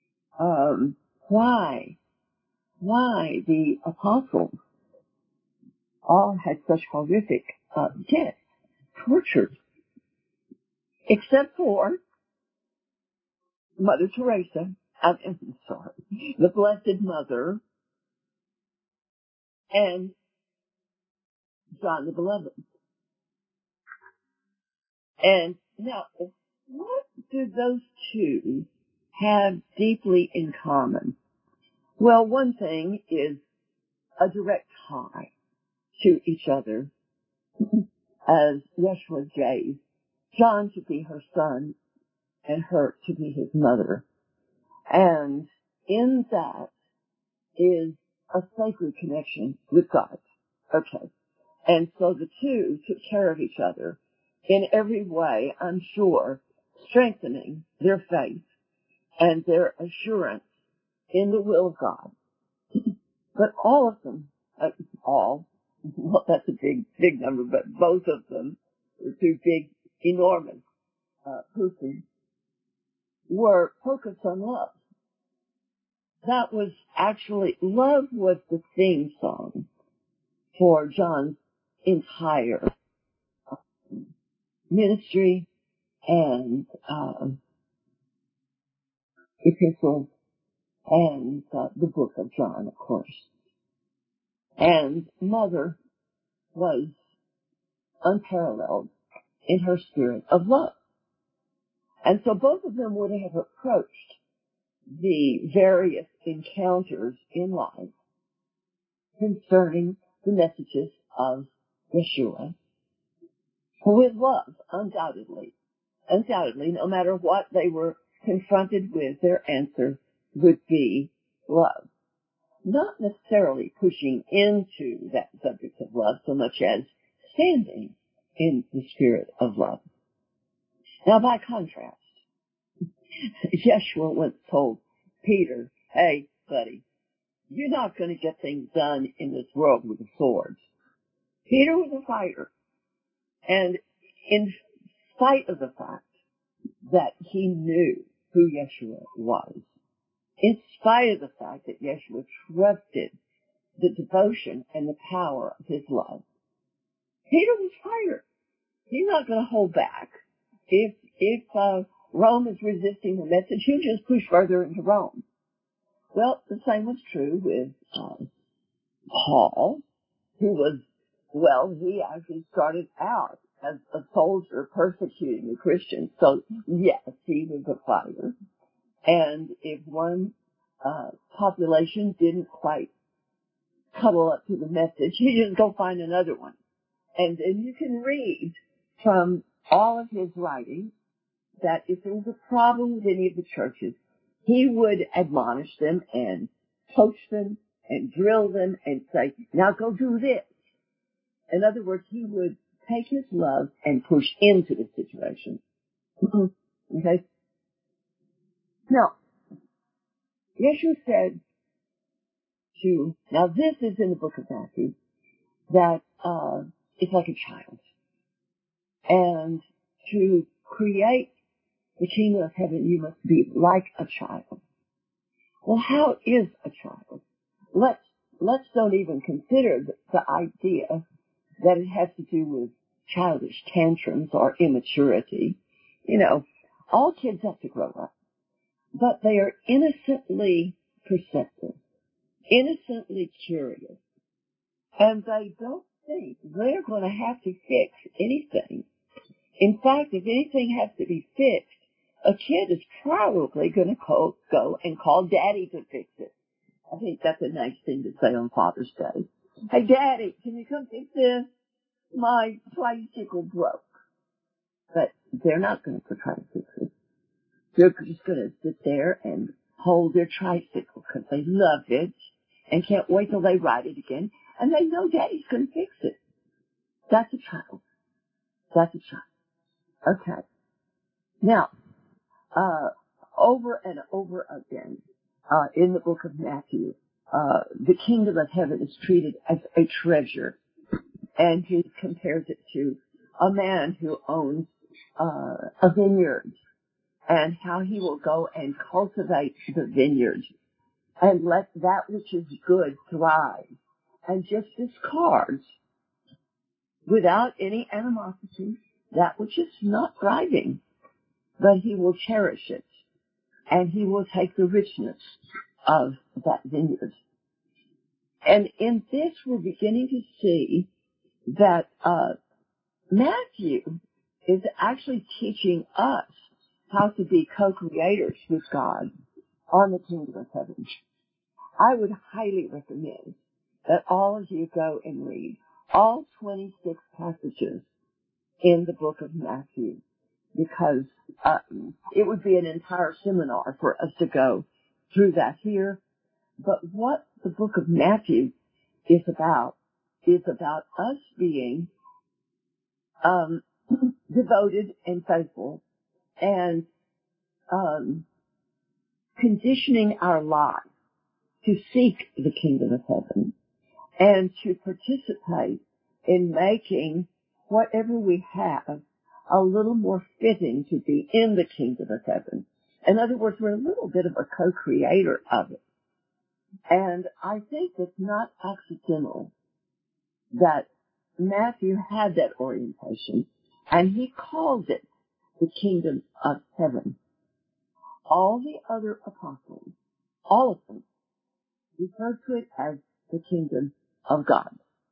why the apostles all had such horrific deaths, tortures, except for Mother Teresa, the Blessed Mother, and John the Beloved. And now, what do those two have deeply in common? Well, one thing is a direct tie to each other, as Yeshua gave John to be her son and her to be his mother. And in that is a sacred connection with God. Okay. And so the two took care of each other in every way, I'm sure, strengthening their faith and their assurance in the will of God. But all of them, well, that's a big number, but both of them, the two big, enormous persons, were focused on love. That was actually, love was the theme song for John's entire ministry and epistles and the book of John, of course. And Mother was unparalleled in her spirit of love. And so both of them would have approached the various encounters in life concerning the messages of Yeshua with love, undoubtedly. Undoubtedly, no matter what they were confronted with, their answer would be love. Not necessarily pushing into that subject of love so much as standing in the spirit of love. Now, by contrast, Yeshua once told Peter, hey, buddy, you're not going to get things done in this world with a sword. Peter was a fighter. And in spite of the fact that he knew who Yeshua was, in spite of the fact that Yeshua trusted the devotion and the power of his love, Peter was a fighter. He's not going to hold back. If Rome is resisting the message, he'll just push further into Rome. Well, the same was true with Paul, who was, he actually started out as a soldier persecuting the Christians. So, yes, he was a fighter. And if one population didn't quite cuddle up to the message, you just go find another one. And you can read from all of his writings that if there was a problem with any of the churches, he would admonish them and coach them and drill them and say, now go do this. In other words, he would take his love and push into the situation. Okay? Now, Yeshua said now this is in the book of Matthew, that it's like a child. And to create the kingdom of heaven, you must be like a child. Well, how is a child? Let's don't even consider the idea that it has to do with childish tantrums or immaturity. You know, all kids have to grow up, but they are innocently perceptive, innocently curious, and they don't think they're going to have to fix anything. In fact, if anything has to be fixed, a kid is probably going to go and call Daddy to fix it. I think that's a nice thing to say on Father's Day. Hey, Daddy, can you come fix this? My tricycle broke. But they're not going to try to fix it. They're just going to sit there and hold their tricycle because they love it and can't wait till they ride it again. And they know Daddy's going to fix it. That's a child. That's a child. Okay. Now, over and over again, in the book of Matthew, the kingdom of heaven is treated as a treasure. And he compares it to a man who owns a vineyard and how he will go and cultivate the vineyard and let that which is good thrive and just discards without any animosity that which is not thriving, but he will cherish it and he will take the richness of that vineyard. And in this we're beginning to see that Matthew is actually teaching us how to be co-creators with God on the kingdom of heaven. I would highly recommend that all of you go and read all 26 passages in the book of Matthew, because it would be an entire seminar for us to go through that here. But what the book of Matthew is about us being devoted and faithful and conditioning our lives to seek the kingdom of heaven and to participate in making whatever we have a little more fitting to be in the kingdom of heaven. In other words, we're a little bit of a co-creator of it. And I think it's not accidental that Matthew had that orientation, and he calls it the kingdom of heaven. All the other apostles, all of them, referred to it as the kingdom of God.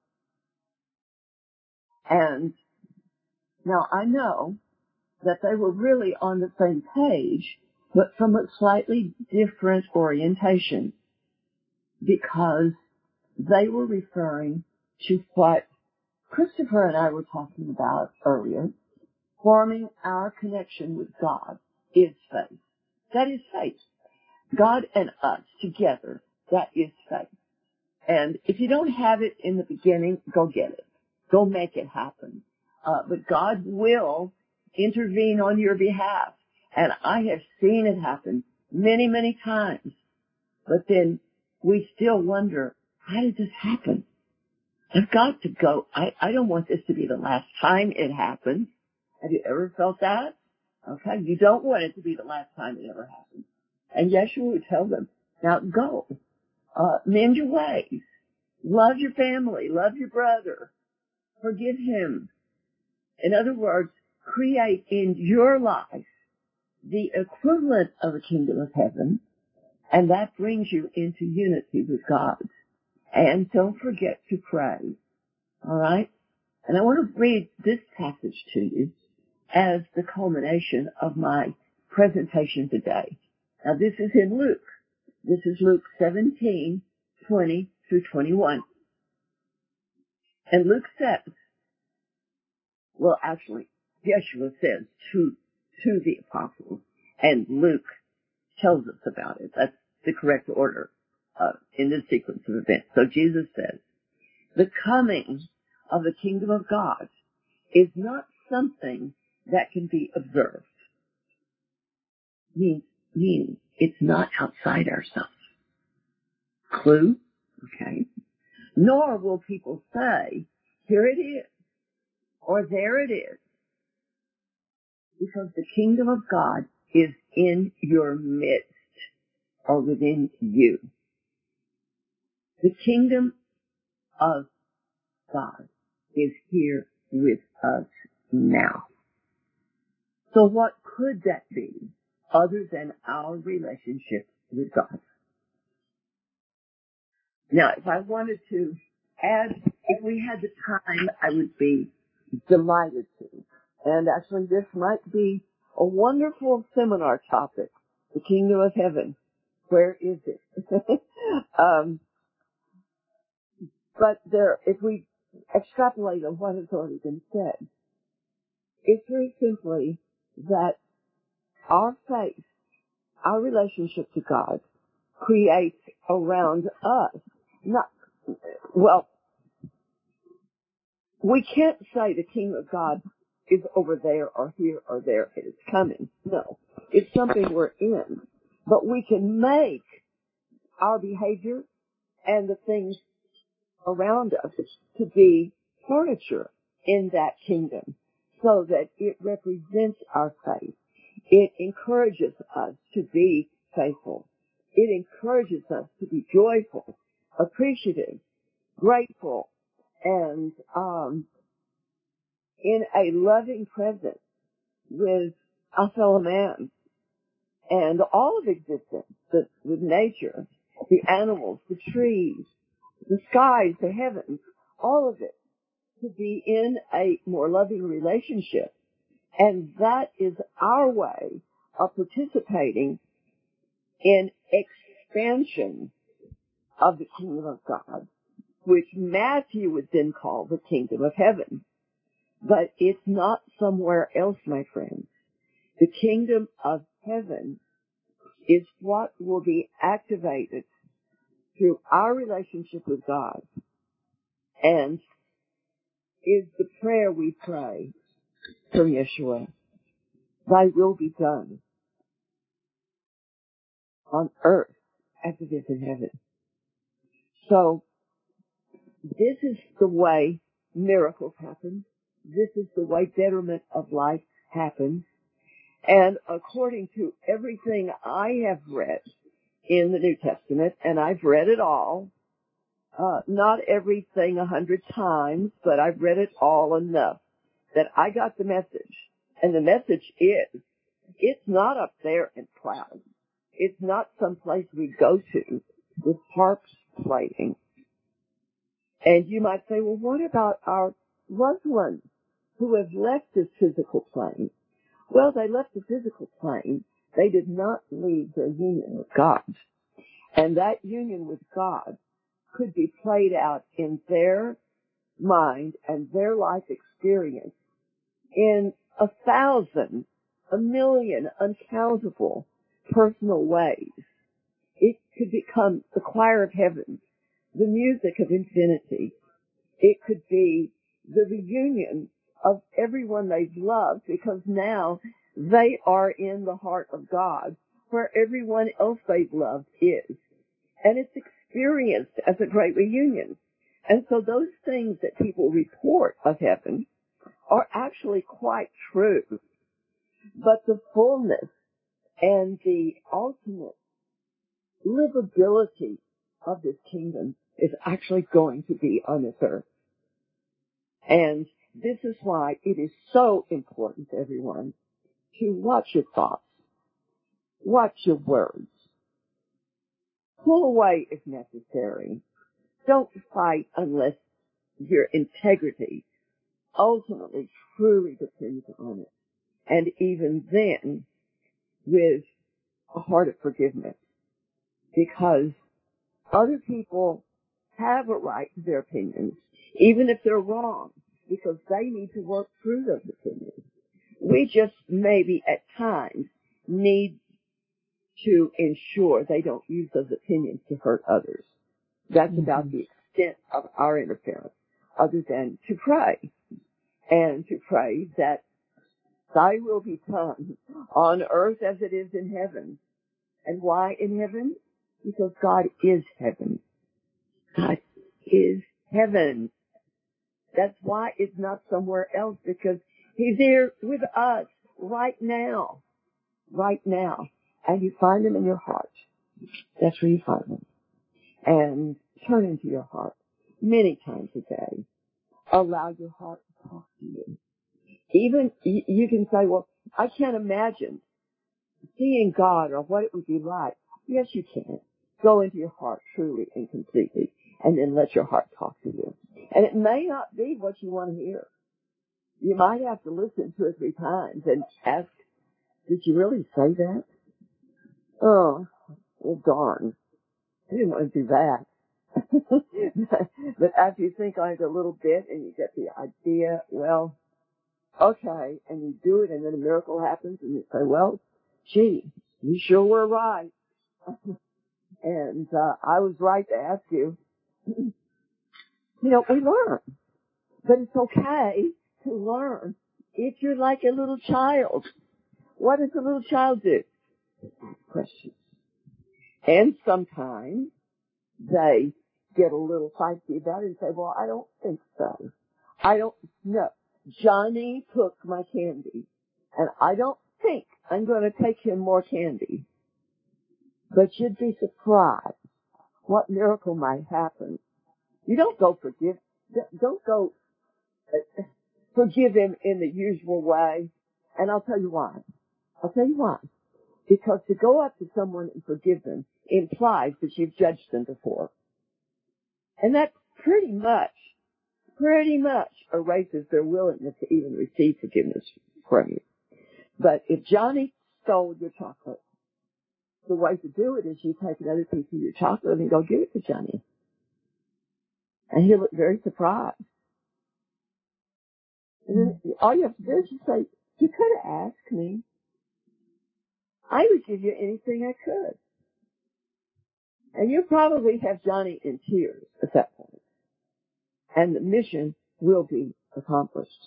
And now I know that they were really on the same page, but from a slightly different orientation, because they were referring to what Christopher and I were talking about earlier. Forming our connection with God is faith. That is faith. God and us together, that is faith. And if you don't have it in the beginning, go get it. Go make it happen. But God will intervene on your behalf. And I have seen it happen many, many times. But then we still wonder, how did this happen? I've got to go. I don't want this to be the last time it happens. Have you ever felt that? Okay. You don't want it to be the last time it ever happens. And Yeshua would tell them, now go. Mend your ways. Love your family. Love your brother. Forgive him. In other words, create in your life the equivalent of the kingdom of heaven, and that brings you into unity with God. And don't forget to pray. All right? And I want to read this passage to you as the culmination of my presentation today. Now, this is in Luke. This is Luke 17:20 through 21. And Luke says, well, actually, Yeshua says to the apostles, and Luke tells us about it. That's the correct order in this sequence of events. So Jesus says, the coming of the kingdom of God is not something that can be observed. Meaning it's not outside ourselves. Clue? Okay. Nor will people say, here it is, or there it is, because the kingdom of God is in your midst, or within you. The kingdom of God is here with us now. So what could that be other than our relationship with God? Now, if I wanted to add, if we had the time, I would be delighted to. And actually, this might be a wonderful seminar topic, the kingdom of heaven. Where is it? But if we extrapolate on what has already been said, it's very simply that our faith, our relationship to God, creates around us, we can't say the kingdom of God is over there or here or there. It is coming. No. It's something we're in. But we can make our behavior and the things around us to be furniture in that kingdom so that it represents our faith. It encourages us to be faithful. It encourages us to be joyful, appreciative, grateful, and in a loving presence with our fellow man and all of existence, with nature, the animals, the trees, the skies, the heavens, all of it, to be in a more loving relationship. And that is our way of participating in expansion of the kingdom of God, which Matthew would then call the kingdom of heaven. But it's not somewhere else, my friends. The kingdom of heaven is what will be activated through our relationship with God, and is the prayer we pray from Yeshua. Thy will be done on earth as it is in heaven. So this is the way miracles happen. This is the way betterment of life happens. And according to everything I have read in the New Testament, and I've read it all, not everything 100 times, but I've read it all enough that I got the message. And the message is, it's not up there in clouds. It's not some place we go to with harps playing. And you might say, well, what about our loved ones who have left this physical plane? Well, they left the physical plane. They did not leave their union with God. And that union with God could be played out in their mind and their life experience in 1,000, 1,000,000 uncountable personal ways. It could become the choir of heaven, the music of infinity. It could be the reunion of everyone they've loved, because now they are in the heart of God, where everyone else they've loved is. And it's experienced as a great reunion. And so those things that people report of heaven are actually quite true. But the fullness and the ultimate livability of this kingdom is actually going to be on this earth. And this is why it is so important, everyone, to watch your thoughts, watch your words, pull away if necessary. Don't fight unless your integrity ultimately truly depends on it. And even then, with a heart of forgiveness, because other people have a right to their opinions, even if they're wrong, because they need to work through those opinions. We just maybe at times need to ensure they don't use those opinions to hurt others. That's about the extent of our interference, other than to pray, and to pray that thy will be done on earth as it is in heaven. And why in heaven? Because God is heaven. God is heaven. That's why it's not somewhere else, because he's here with us right now. Right now. And you find him in your heart. That's where you find him. And turn into your heart many times a day. Allow your heart to talk to you. Even, you can say, well, I can't imagine seeing God or what it would be like. Yes, you can. Go into your heart truly and completely, and then let your heart talk to you. And it may not be what you want to hear. You might have to listen 2 or 3 times and ask, did you really say that? Oh, well, darn. I didn't want to do that. But after you think on it a little bit and you get the idea, well, okay, and you do it, and then a miracle happens, and you say, well, gee, you sure were right. And I was right to ask you. You know, we learn. But it's okay to learn if you're like a little child. What does a little child do? Ask questions. And sometimes they get a little feisty about it and say, well, I don't think so. I don't know. Johnny took my candy, and I don't think I'm going to take him more candy. But you'd be surprised what miracle might happen. You don't go forgive him in the usual way. And I'll tell you why. Because to go up to someone and forgive them implies that you've judged them before. And that pretty much erases their willingness to even receive forgiveness from you. But if Johnny stole your chocolate, the way to do it is you take another piece of your chocolate and go give it to Johnny. And he'll look very surprised. And then all you have to do is just say, you could have asked me. I would give you anything I could. And you probably have Johnny in tears at that point. And the mission will be accomplished.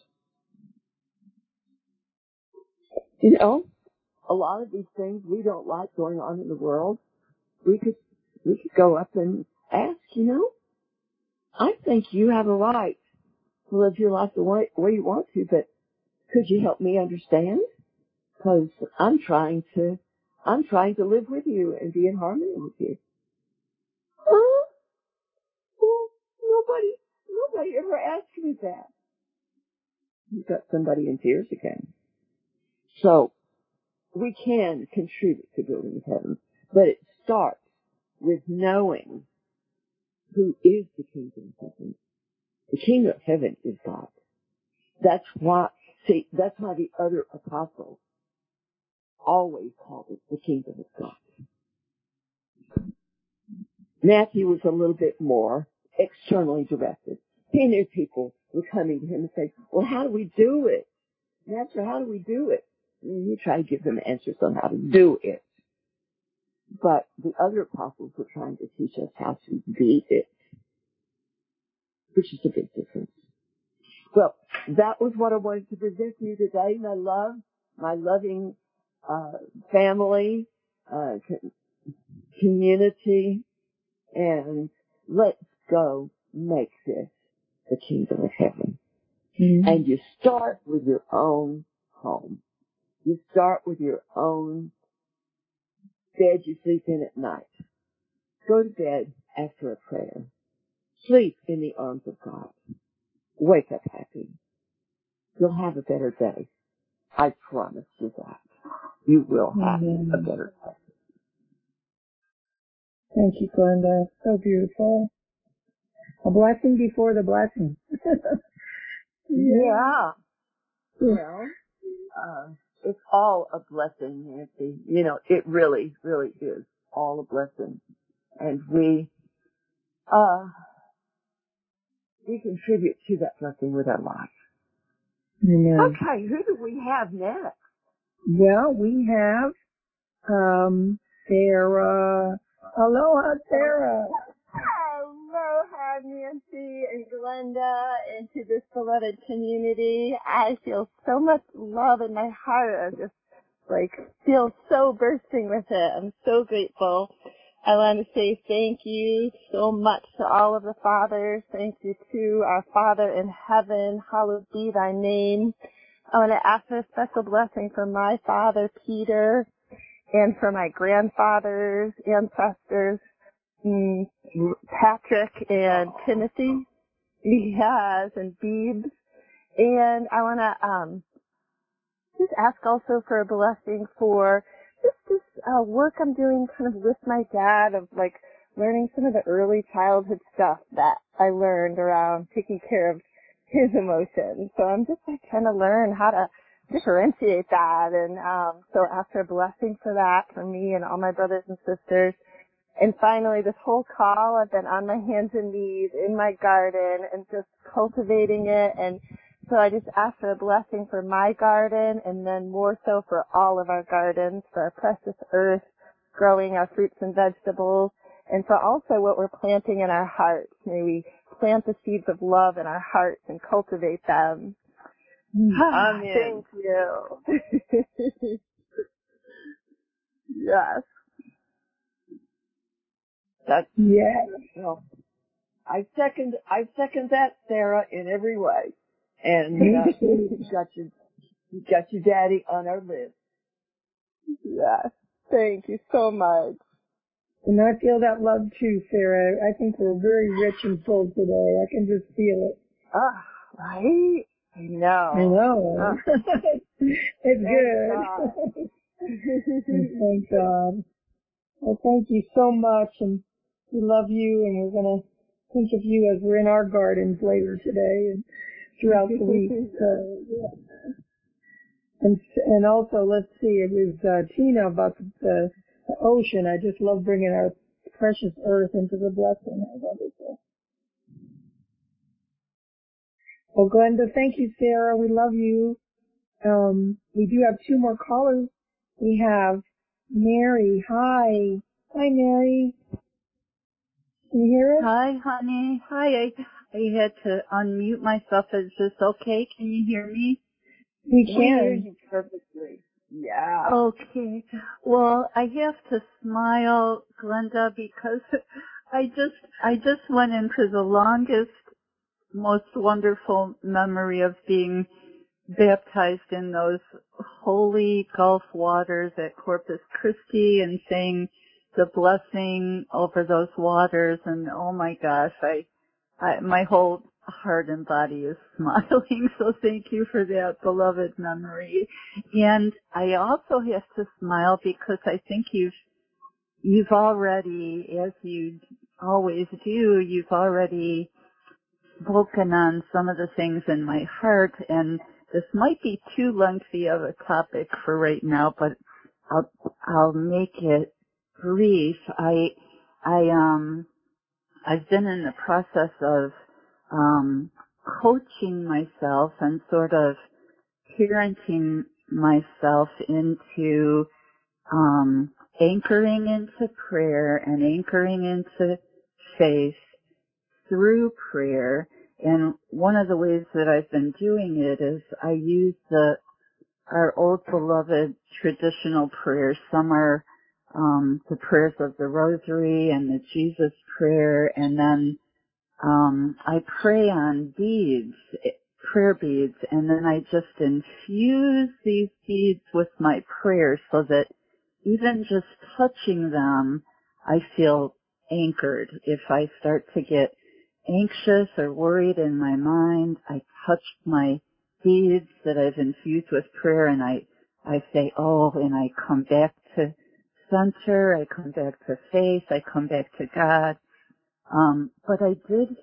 You know, a lot of these things we don't like going on in the world, we could go up and ask, you know, I think you have a right to live your life the way you want to, but could you help me understand? Because I'm trying to live with you and be in harmony with you. Huh? Well, nobody ever asked me that. You got somebody in tears again. So we can contribute to building heaven, but it starts with knowing who is the kingdom of heaven. The kingdom of heaven is God. That's why the other apostles always called it the kingdom of God. Matthew was a little bit more externally directed. He knew people were coming to him and saying, well, how do we do it? Master, how do we do it? And he tried to give them answers on how to do it. But the other apostles were trying to teach us how to be it, which is a big difference. Well, that was what I wanted to present to you today, my loving family, community, and let's go make this the kingdom of heaven. Mm-hmm. And you start with your own home. You start with your own bed you sleep in at night. Go to bed after a prayer. Sleep in the arms of God. Wake up happy. You'll have a better day. I promise you that. You will have a better day. Thank you, Glenda. So beautiful. A blessing before the blessing. Yeah. Well, it's all a blessing, Nancy. You know, it really, really is all a blessing. And we contribute to that blessing with our life. Yeah. Okay, who do we have next? Well, we have, Sarah. Aloha, Sarah. Aloha, Nancy and Glenda, and to this beloved community. I feel so much love in my heart. I just, feel so bursting with it. I'm so grateful. I want to say thank you so much to all of the fathers. Thank you to our Father in heaven. Hallowed be thy name. I want to ask for a special blessing for my father, Peter, and for my grandfather's ancestors, Patrick and Timothy, yes, and Beebs. And I want to just ask also for a blessing for just this work I'm doing kind of with my dad of learning some of the early childhood stuff that I learned around taking care of his emotions. So I'm just trying to learn how to differentiate that. And so ask for a blessing for that for me and all my brothers and sisters. And finally, this whole call, I've been on my hands and knees in my garden and just cultivating it. And so I just ask for a blessing for my garden and then more so for all of our gardens, for our precious earth, growing our fruits and vegetables, and for also what we're planting in our hearts. May we plant the seeds of love in our hearts and cultivate them. Amen. Thank you. Yes. Well, I second that, Sarah, in every way. And you got your daddy on our list. Yes. Thank you so much. And I feel that love too, Sarah. I think we're very rich and full today. I can just feel it. Right? I know. It's good. Thank God. Well, thank you so much, and we love you, and we're going to think of you as we're in our gardens later today and throughout the week. So, yeah. And also, let's see, it was Tina about the ocean. I just love bringing our precious earth into the blessing. I love it. Well, Glenda, thank you, Sarah. We love you. We do have two more callers. We have Mary. Hi. Hi, Mary. Can you hear us? Hi, honey. Hi. I had to unmute myself. Is this okay? Can you hear me? We can. We hear you perfectly. Yeah. Okay. Well, I have to smile, Glenda, because I just went into the longest, most wonderful memory of being baptized in those holy Gulf waters at Corpus Christi and saying the blessing over those waters. And oh my gosh, my whole heart and body is smiling, so thank you for that beloved memory. And I also have to smile because I think you've already, as you always do, you've already spoken on some of the things in my heart, and this might be too lengthy of a topic for right now, but I'll make it brief. I've been in the process of coaching myself and sort of parenting myself into anchoring into prayer and anchoring into faith through prayer. And one of the ways that I've been doing it is I use our old beloved traditional prayers. Some are the prayers of the Rosary and the Jesus Prayer, and then I pray on beads, prayer beads, and then I just infuse these beads with my prayers so that even just touching them, I feel anchored. If I start to get anxious or worried in my mind, I touch my beads that I've infused with prayer, and I say, oh, and I come back to center, I come back to faith, I come back to God. But I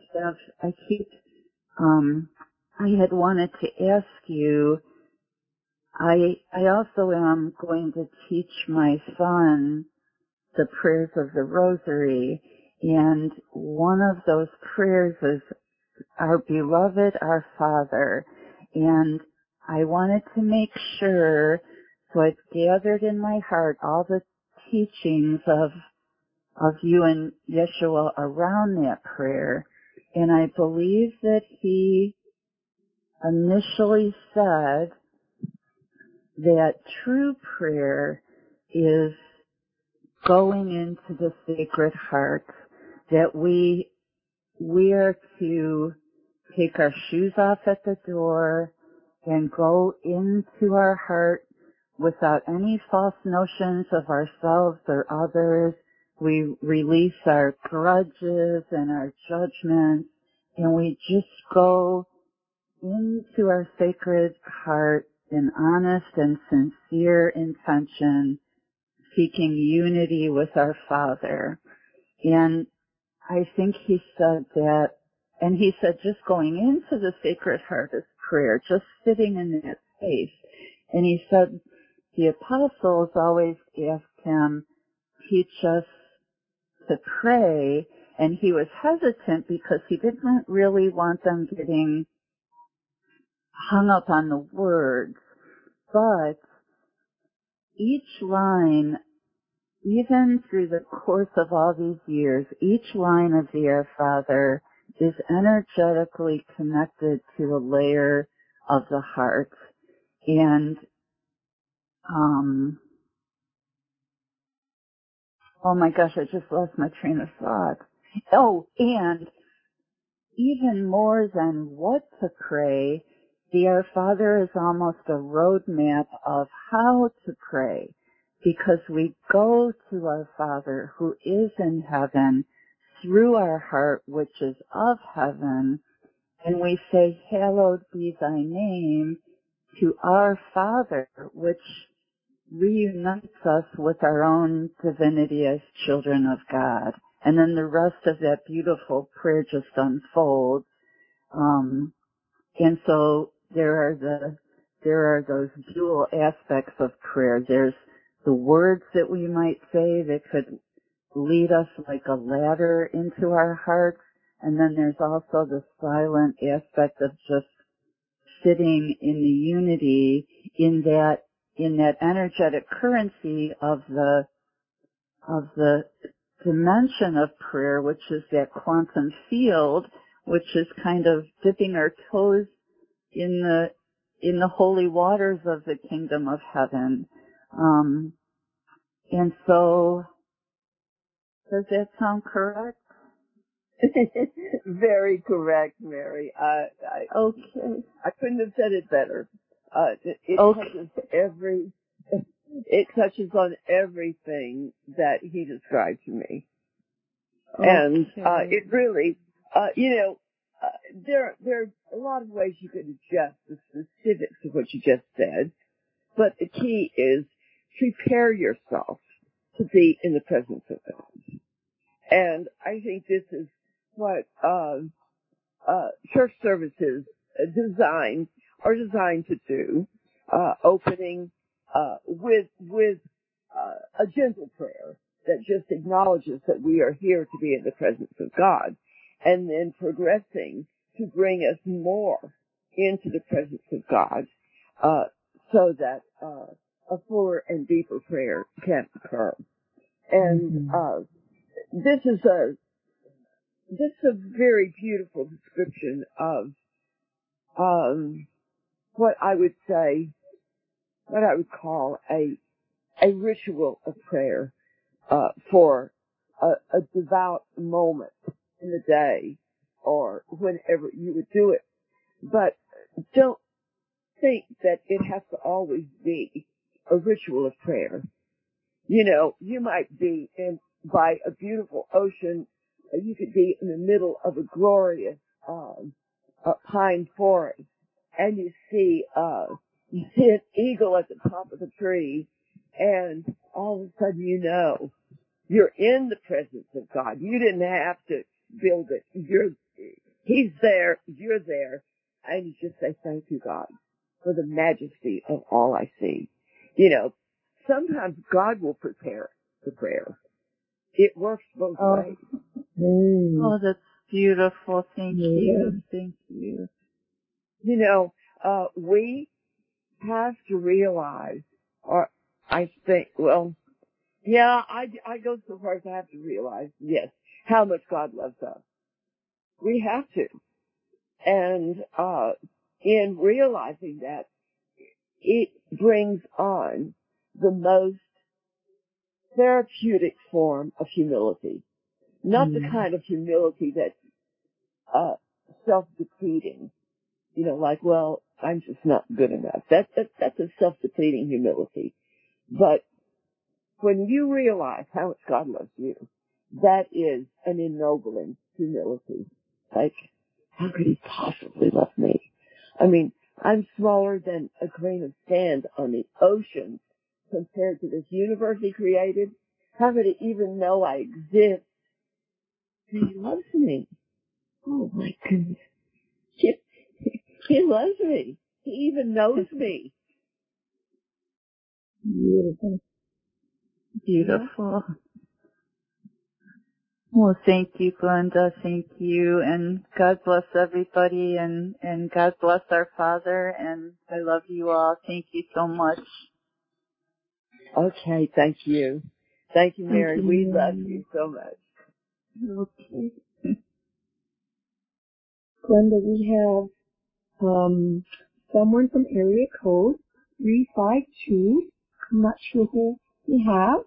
had wanted to ask you, I also am going to teach my son the prayers of the Rosary, and one of those prayers is Our Beloved, Our Father, and I wanted to make sure, so I've gathered in my heart all the teachings of you and Yeshua around that prayer, and I believe that he initially said that true prayer is going into the Sacred Heart, that we are to take our shoes off at the door and go into our heart without any false notions of ourselves or others. We release our grudges and our judgments, and we just go into our Sacred Heart in honest and sincere intention, seeking unity with our Father. And I think he said that, and he said just going into the Sacred Heart is prayer, just sitting in that space. And he said the apostles always asked him, teach us to pray, and he was hesitant because he didn't really want them getting hung up on the words. But each line, even through the course of all these years, each line of the Our Father is energetically connected to a layer of the heart. And, oh my gosh, I just lost my train of thought. Oh, and even more than what to pray, the Our Father is almost a roadmap of how to pray, because we go to our Father who is in heaven through our heart, which is of heaven, and we say, hallowed be thy name, to our Father, which reunites us with our own divinity as children of God. And then the rest of that beautiful prayer just unfolds. And so there are those dual aspects of prayer. There's the words that we might say that could lead us like a ladder into our hearts. And then there's also the silent aspect of just sitting in the unity in that energetic currency of the dimension of prayer, which is that quantum field, which is kind of dipping our toes in the holy waters of the kingdom of heaven. And so, does that sound correct? Very correct, Mary. Okay. I couldn't have said it better. It touches on everything that he described to me. Okay. And it really, there are a lot of ways you can adjust the specifics of what you just said, but the key is prepare yourself to be in the presence of God. And I think this is what church services are designed to do, opening with a gentle prayer that just acknowledges that we are here to be in the presence of God, and then progressing to bring us more into the presence of God, so that a fuller and deeper prayer can occur. And this is a very beautiful description of what I would call a ritual of prayer for a devout moment in the day or whenever you would do it. But don't think that it has to always be a ritual of prayer. You know, you might be by a beautiful ocean. You could be in the middle of a glorious pine forest, and you see an eagle at the top of the tree, and all of a sudden you know you're in the presence of God. You didn't have to build it. He's there, you're there, and you just say, thank you, God, for the majesty of all I see. You know, sometimes God will prepare the prayer. It works both ways. Oh, that's beautiful. Thank you. Thank you. You know, we have to realize, or I think, well, yeah, I go so far as I have to realize, yes, how much God loves us. We have to. And in realizing that, it brings on the most therapeutic form of humility. Not the kind of humility that's self-depleting. You know, like, well, I'm just not good enough. That's a self-depleting humility. But when you realize how much God loves you, that is an ennobling humility. Like, how could he possibly love me? I mean, I'm smaller than a grain of sand on the ocean compared to this universe he created. How could he even know I exist? He loves me. Oh my goodness. He loves me. He even knows me. Beautiful. Beautiful. Well, thank you, Glenda. Thank you. And God bless everybody, and God bless our Father, and I love you all. Thank you so much. Okay, thank you. Thank you, Mary. We love you so much. Okay. Glenda, we have someone from area code 352. I'm not sure who we have.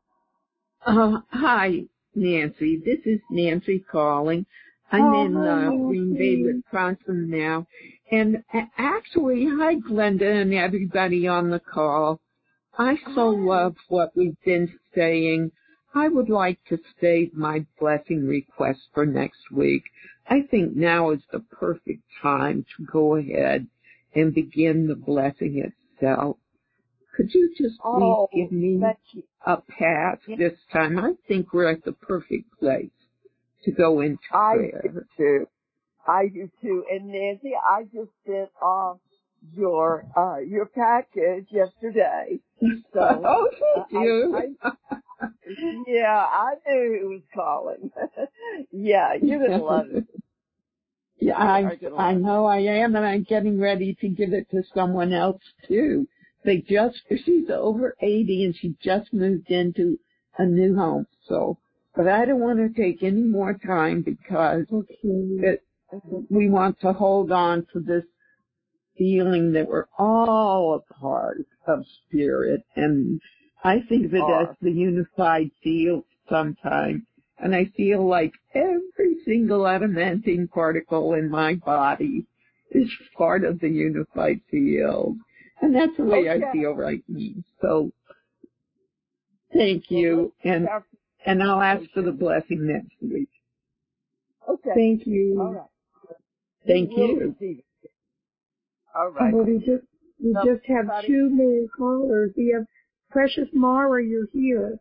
Hi, Nancy. This is Nancy calling. I'm in Green Bay, Wisconsin now. And actually, hi, Glenda and everybody on the call. I so love what we've been saying. I would like to save my blessing request for next week. I think now is the perfect time to go ahead and begin the blessing itself. Could you just please give me a pass this time? I think we're at the perfect place to go into prayer. I do too. And Nancy, I just sent off your package yesterday. So, oh, thank you. Yeah, I knew who was calling. Yeah, you're going to love it. Yeah, I know I am, and I'm getting ready to give it to someone else too. She's over 80 and she just moved into a new home. So, but I don't want to take any more time because we want to hold on to this feeling that we're all a part of spirit. And I think of it as the unified field sometimes. And I feel like every single elementing particle in my body is part of the unified field. And that's the way I feel right now. So, thank you. And I'll ask for the blessing next week. Okay. Thank you. All right. Thank will you. receive it. All right. Well, we just have two more callers. We have Precious Mara, you're here.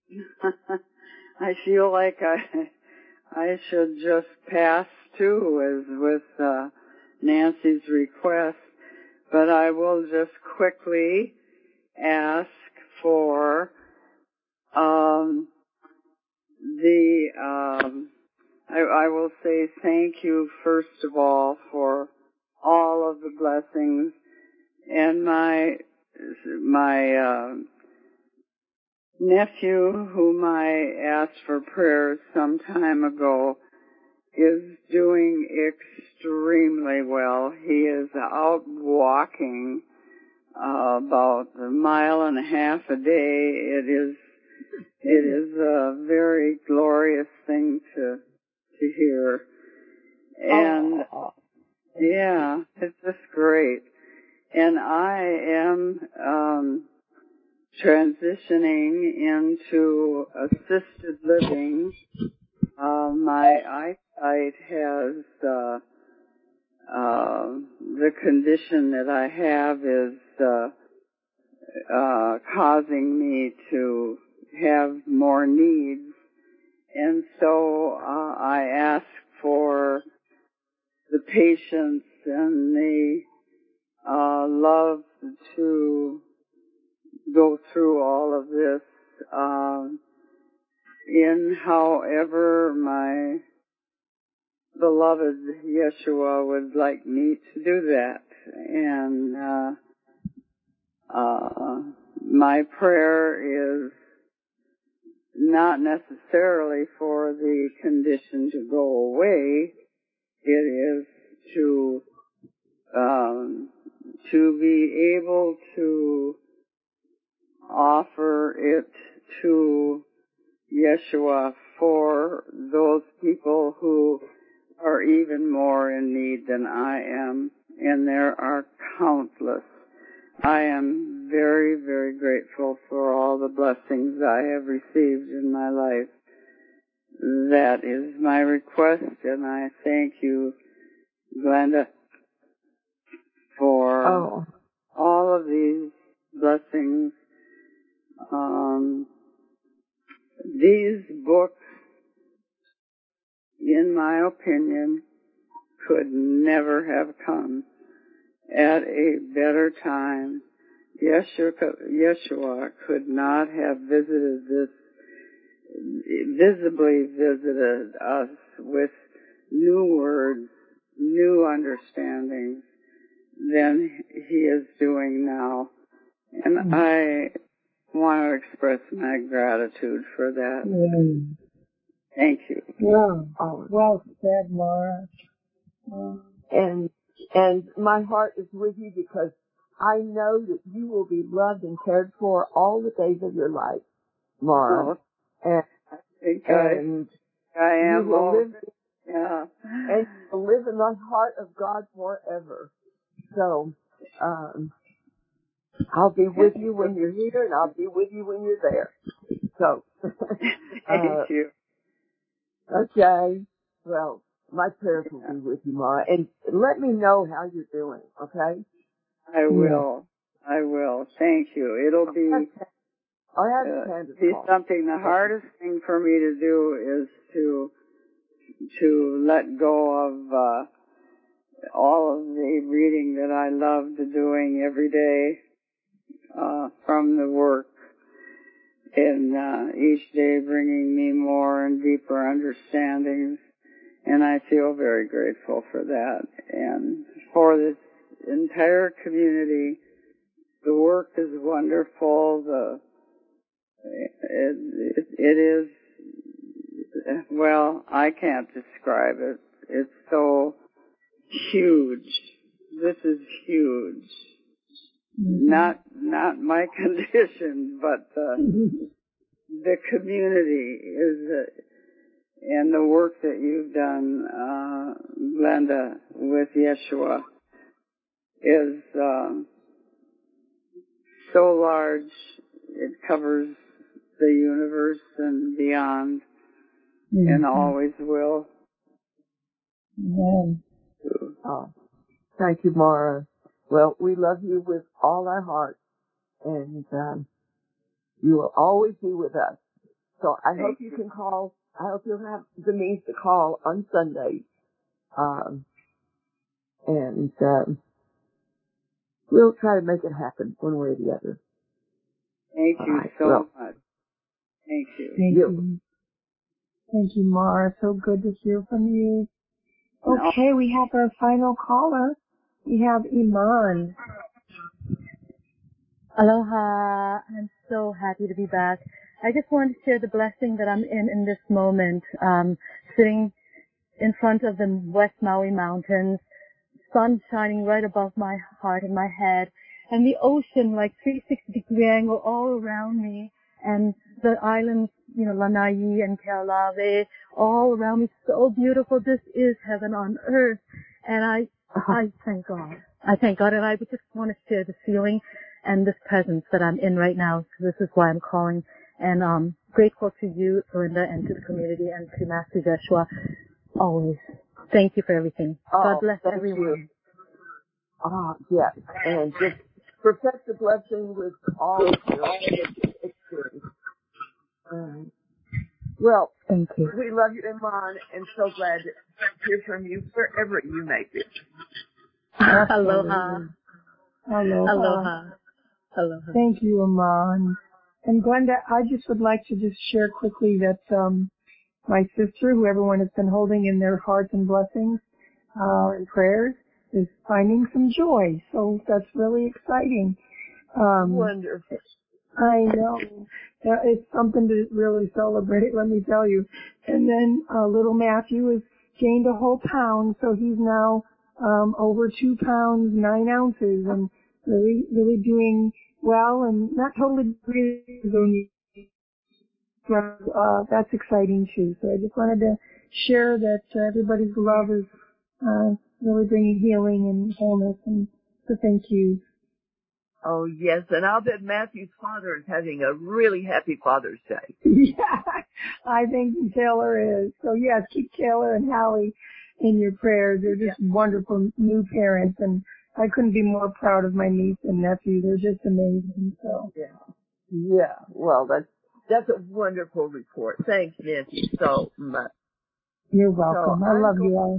I feel like I should just pass too, as with Nancy's request, but I will just quickly ask for I will say thank you first of all for all of the blessings, and my nephew, whom I asked for prayers some time ago, is doing extremely well. He is out walking about 1.5 miles a day. It is a very glorious thing to hear. And yeah, it's just great. And I am transitioning into assisted living. My eyesight has the condition that I have is causing me to have more needs, and so I ask for the patience and the love to go through all of this in however my beloved Yeshua would like me to do that. And my prayer is not necessarily for the condition to go away. It is to be able to offer it to Yeshua for those people who are even more in need than I am, and there are countless. I am very, very grateful for all the blessings I have received in my life. That is my request, and I thank you, Glenda, for all of these blessings. These books, in my opinion, could never have come at a better time. Yeshua could not have visibly visited us with new words, new understandings than he is doing now. And I want to express my gratitude for that. Thank you. Well said, Laura. And my heart is with you because I know that you will be loved and cared for all the days of your life, Mara. And I am. You will live, and you will live in the heart of God forever. So, I'll be with you when you're here, and I'll be with you when you're there. So, thank you. Okay. Well, my prayers will be with you, Mara, and let me know how you're doing. Okay. I will. I will. Thank you. It'll be something. The hardest thing for me to do is to let go of all of the reading that I loved doing every day from the work, and each day bringing me more and deeper understandings. And I feel very grateful for that. And for this entire community, the work is wonderful. It is, well, I can't describe it. It's so huge. This is huge. Not my condition, but the community is, and the work that you've done, Glenda, with Yeshua is so large. It covers the universe and beyond, and always will. Amen. Thank you, Mara. Well, we love you with all our hearts, and you will always be with us. So I hope you can call. I hope you'll have the means to call on Sunday, and we'll try to make it happen one way or the other. Thank you so much. Thank you. Thank you. Thank you, Mara. So good to hear from you. Okay, we have our final caller. We have Iman. Aloha. I'm so happy to be back. I just want to share the blessing that I'm in this moment, sitting in front of the West Maui Mountains, sun shining right above my heart and my head, and the ocean like 360-degree angle all around me, and the islands, Lanai and Kealave, all around me, so beautiful. This is heaven on earth, and I thank God. I thank God, and I would just want to share this feeling and this presence that I'm in right now. So this is why I'm calling, and grateful to you, Linda, and to the community, and to Master Joshua, always. Thank you for everything. God bless everyone. Yes, and just perfect the blessing with all of your experience. Well, thank you. We love you, Iman, and so glad to hear from you wherever you may be. Aloha. Aloha. Aloha. Thank you, Iman. And Glenda, I just would like to just share quickly that my sister, who everyone has been holding in their hearts and blessings and prayers, is finding some joy. So that's really exciting. Wonderful. I know. It's something to really celebrate, let me tell you. And then little Matthew has gained a whole pound, so he's now over 2 pounds, 9 ounces, and really doing well, and not totally breathing. That's exciting too. So I just wanted to share that everybody's love is really bringing healing and wholeness, and so thank you. Oh, yes, and I'll bet Matthew's father is having a really happy Father's Day. Yeah, I think Taylor is. So, yes, keep Taylor and Hallie in your prayers. They're just wonderful new parents, and I couldn't be more proud of my niece and nephew. They're just amazing. So, yeah. Well, that's a wonderful report. Thanks, Nancy, so much. You're welcome. So I love you all.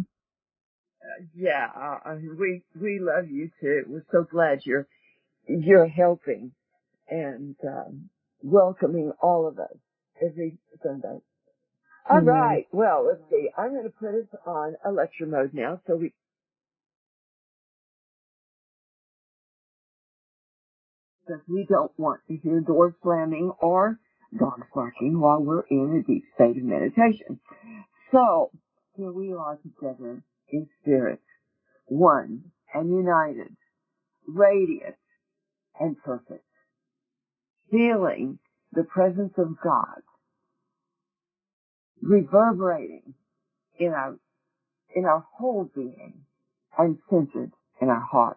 We love you too. We're so glad you're helping and welcoming all of us every Sunday. All right. Well, let's see. I'm going to put us on a lecture mode now, so we don't want to hear doors slamming or dogs barking while we're in a deep state of meditation. So here we are together in spirit, one and united, radiant and perfect, feeling the presence of God reverberating in our whole being and centered in our hearts.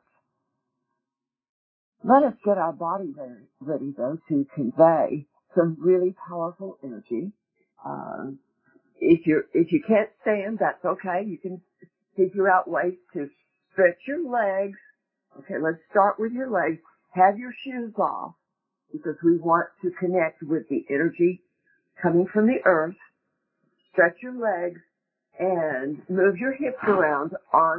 Let us get our body ready though to convey some really powerful energy. If you can't stand, that's okay. You can figure out ways to stretch your legs. Okay, let's start with your legs. Have your shoes off because we want to connect with the energy coming from the earth. Stretch your legs and move your hips around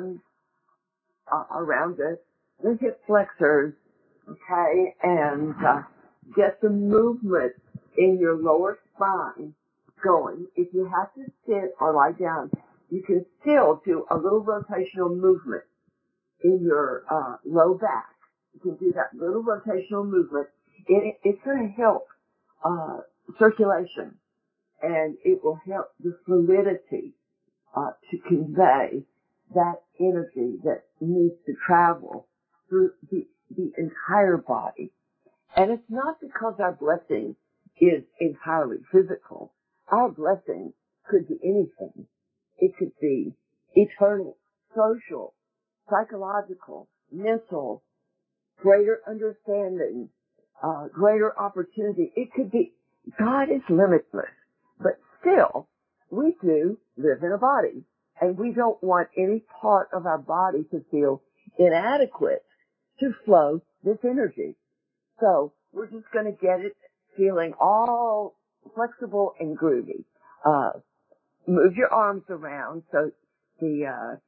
around the hip flexors, okay, and get the movement in your lower spine going. If you have to sit or lie down, you can still do a little rotational movement in your low back. You can do that little rotational movement. It's going to help circulation, and it will help the fluidity to convey that energy that needs to travel through the entire body. And it's not because our blessing is entirely physical. Our blessing could be anything. It could be eternal, social, psychological, mental, greater understanding, greater opportunity. It could be, God is limitless, but still, we do live in a body, And we don't want any part of our body to feel inadequate to flow this energy. So we're just going to get it feeling all flexible and groovy. Move your arms around so the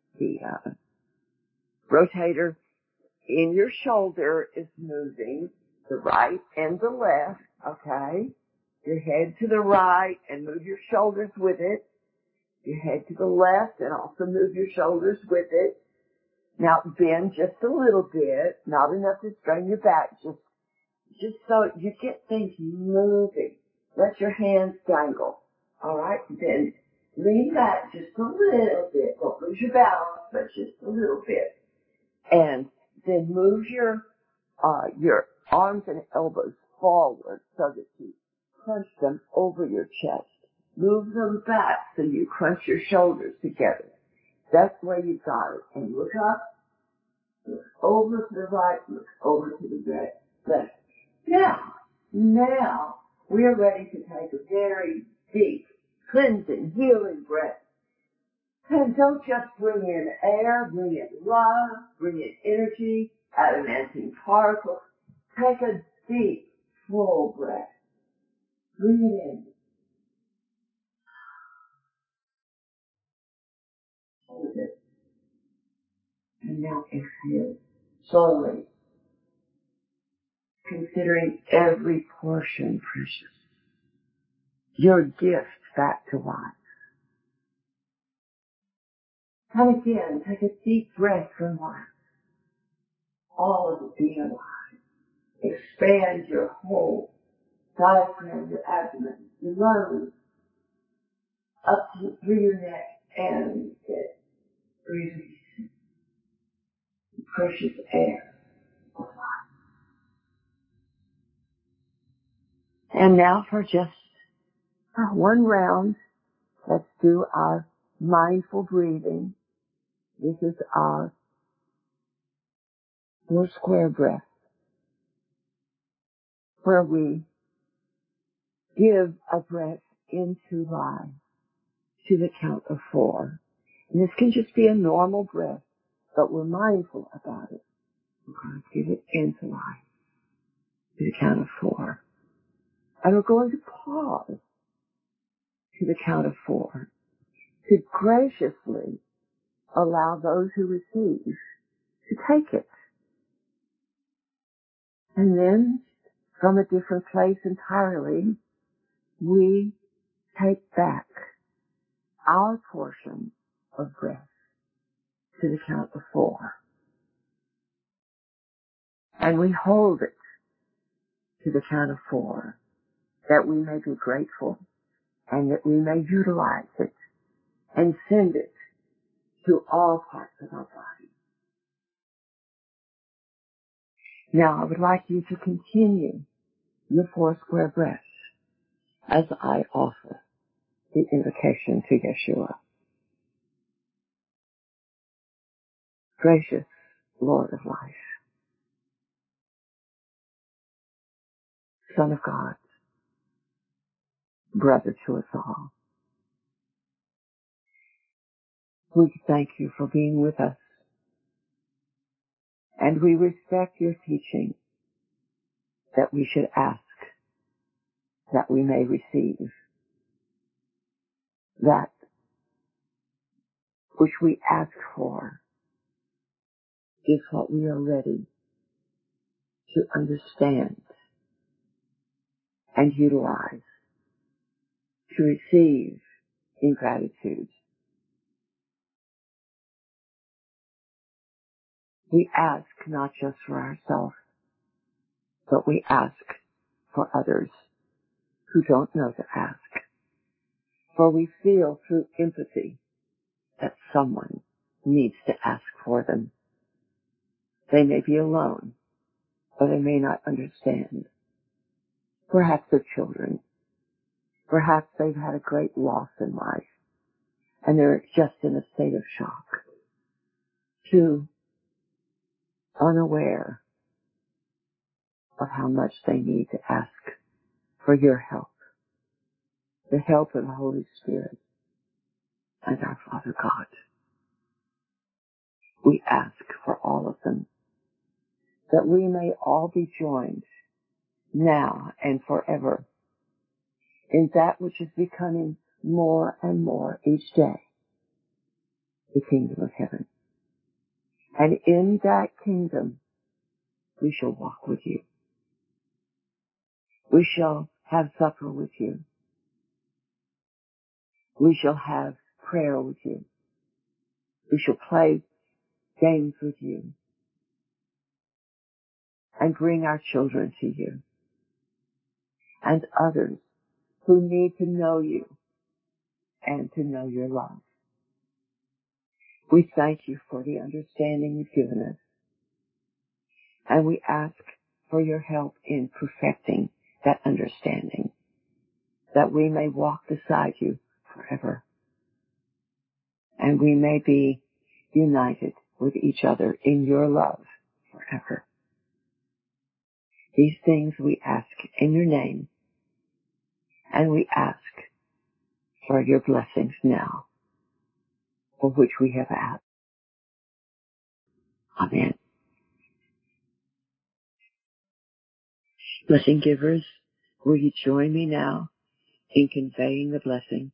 rotator in your shoulder is moving, the right and the left, okay? Your head to the right and move your shoulders with it. Your head to the left and also move your shoulders with it. Now bend just a little bit, not enough to strain your back, just so you get things moving. Let your hands dangle. Alright, then lean back just a little bit. Don't lose your balance, but just a little bit. And then move your arms and elbows forward so that you crunch them over your chest. Move them back so you crunch your shoulders together. That's the way you got it. And look up, look over to the right, look over to the left. Now, we are ready to take a very deep, cleansing, healing breath. And don't just bring in air, bring in love, bring in energy, adamantine particles. Take a deep, full breath. Bring it in. Hold it. And now exhale. Slowly. Considering every portion precious. Your gift back to life. And again, take a deep breath from life. All of it being alive. Expand your whole diaphragm, your abdomen, your lungs, up through your neck, and release precious air of life. And now for just one round, let's do our mindful breathing. This is our 4 square breath, where we give a breath into life to the count of 4. And this can just be a normal breath, but we're mindful about it. We're going to give it into life to the count of 4. And we're going to pause to the count of 4 to graciously allow those who receive to take it. And then, from a different place entirely, we take back our portion of breath to the count of 4. And we hold it to the count of 4, that we may be grateful and that we may utilize it and send it to all parts of our body. Now I would like you to continue your 4 square breaths as I offer the invocation to Yeshua. Gracious Lord of life, Son of God, brother to us all, we thank you for being with us, and we respect your teaching that we should ask that we may receive, that which we ask for is what we are ready to understand and utilize, to receive in gratitude. We ask not just for ourselves, but we ask for others who don't know to ask. For we feel through empathy that someone needs to ask for them. They may be alone, or they may not understand. Perhaps they're children. Perhaps they've had a great loss in life, and they're just in a state of shock. Too unaware of how much they need to ask for your help, the help of the Holy Spirit, and our Father God. We ask for all of them, that we may all be joined now and forever in that which is becoming more and more each day, the kingdom of heaven. And in that kingdom, we shall walk with you. We shall have supper with you. We shall have prayer with you. We shall play games with you and bring our children to you and others who need to know you and to know your love. We thank you for the understanding you've given us, and we ask for your help in perfecting that understanding, that we may walk beside you forever, and we may be united with each other in your love forever. These things we ask in your name, and we ask for your blessings now, for which we have asked. Amen. Blessing givers, will you join me now in conveying the blessing?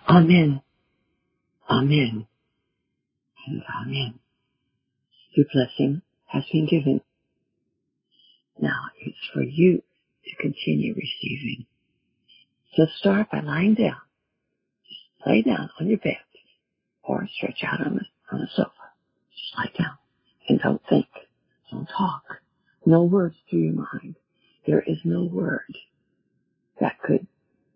Amen. Amen. And amen. Your blessing has been given. Now it's for you to continue receiving. So start by lying down. Just lay down on your bed or stretch out on a sofa. Just lie down and don't think. Don't talk. No words through your mind. There is no word that could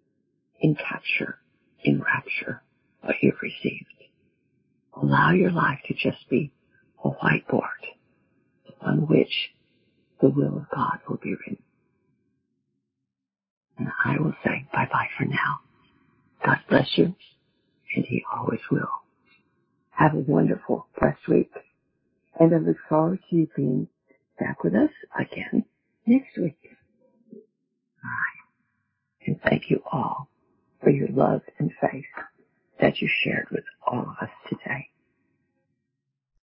enrapture what you've received. Allow your life to just be a whiteboard on which the will of God will be written. And I will say bye-bye for now. God bless you, and He always will. Have a wonderful, blessed week, and I look forward to you being back with us again next week. All right. And thank you all for your love and faith that you shared with all of us today.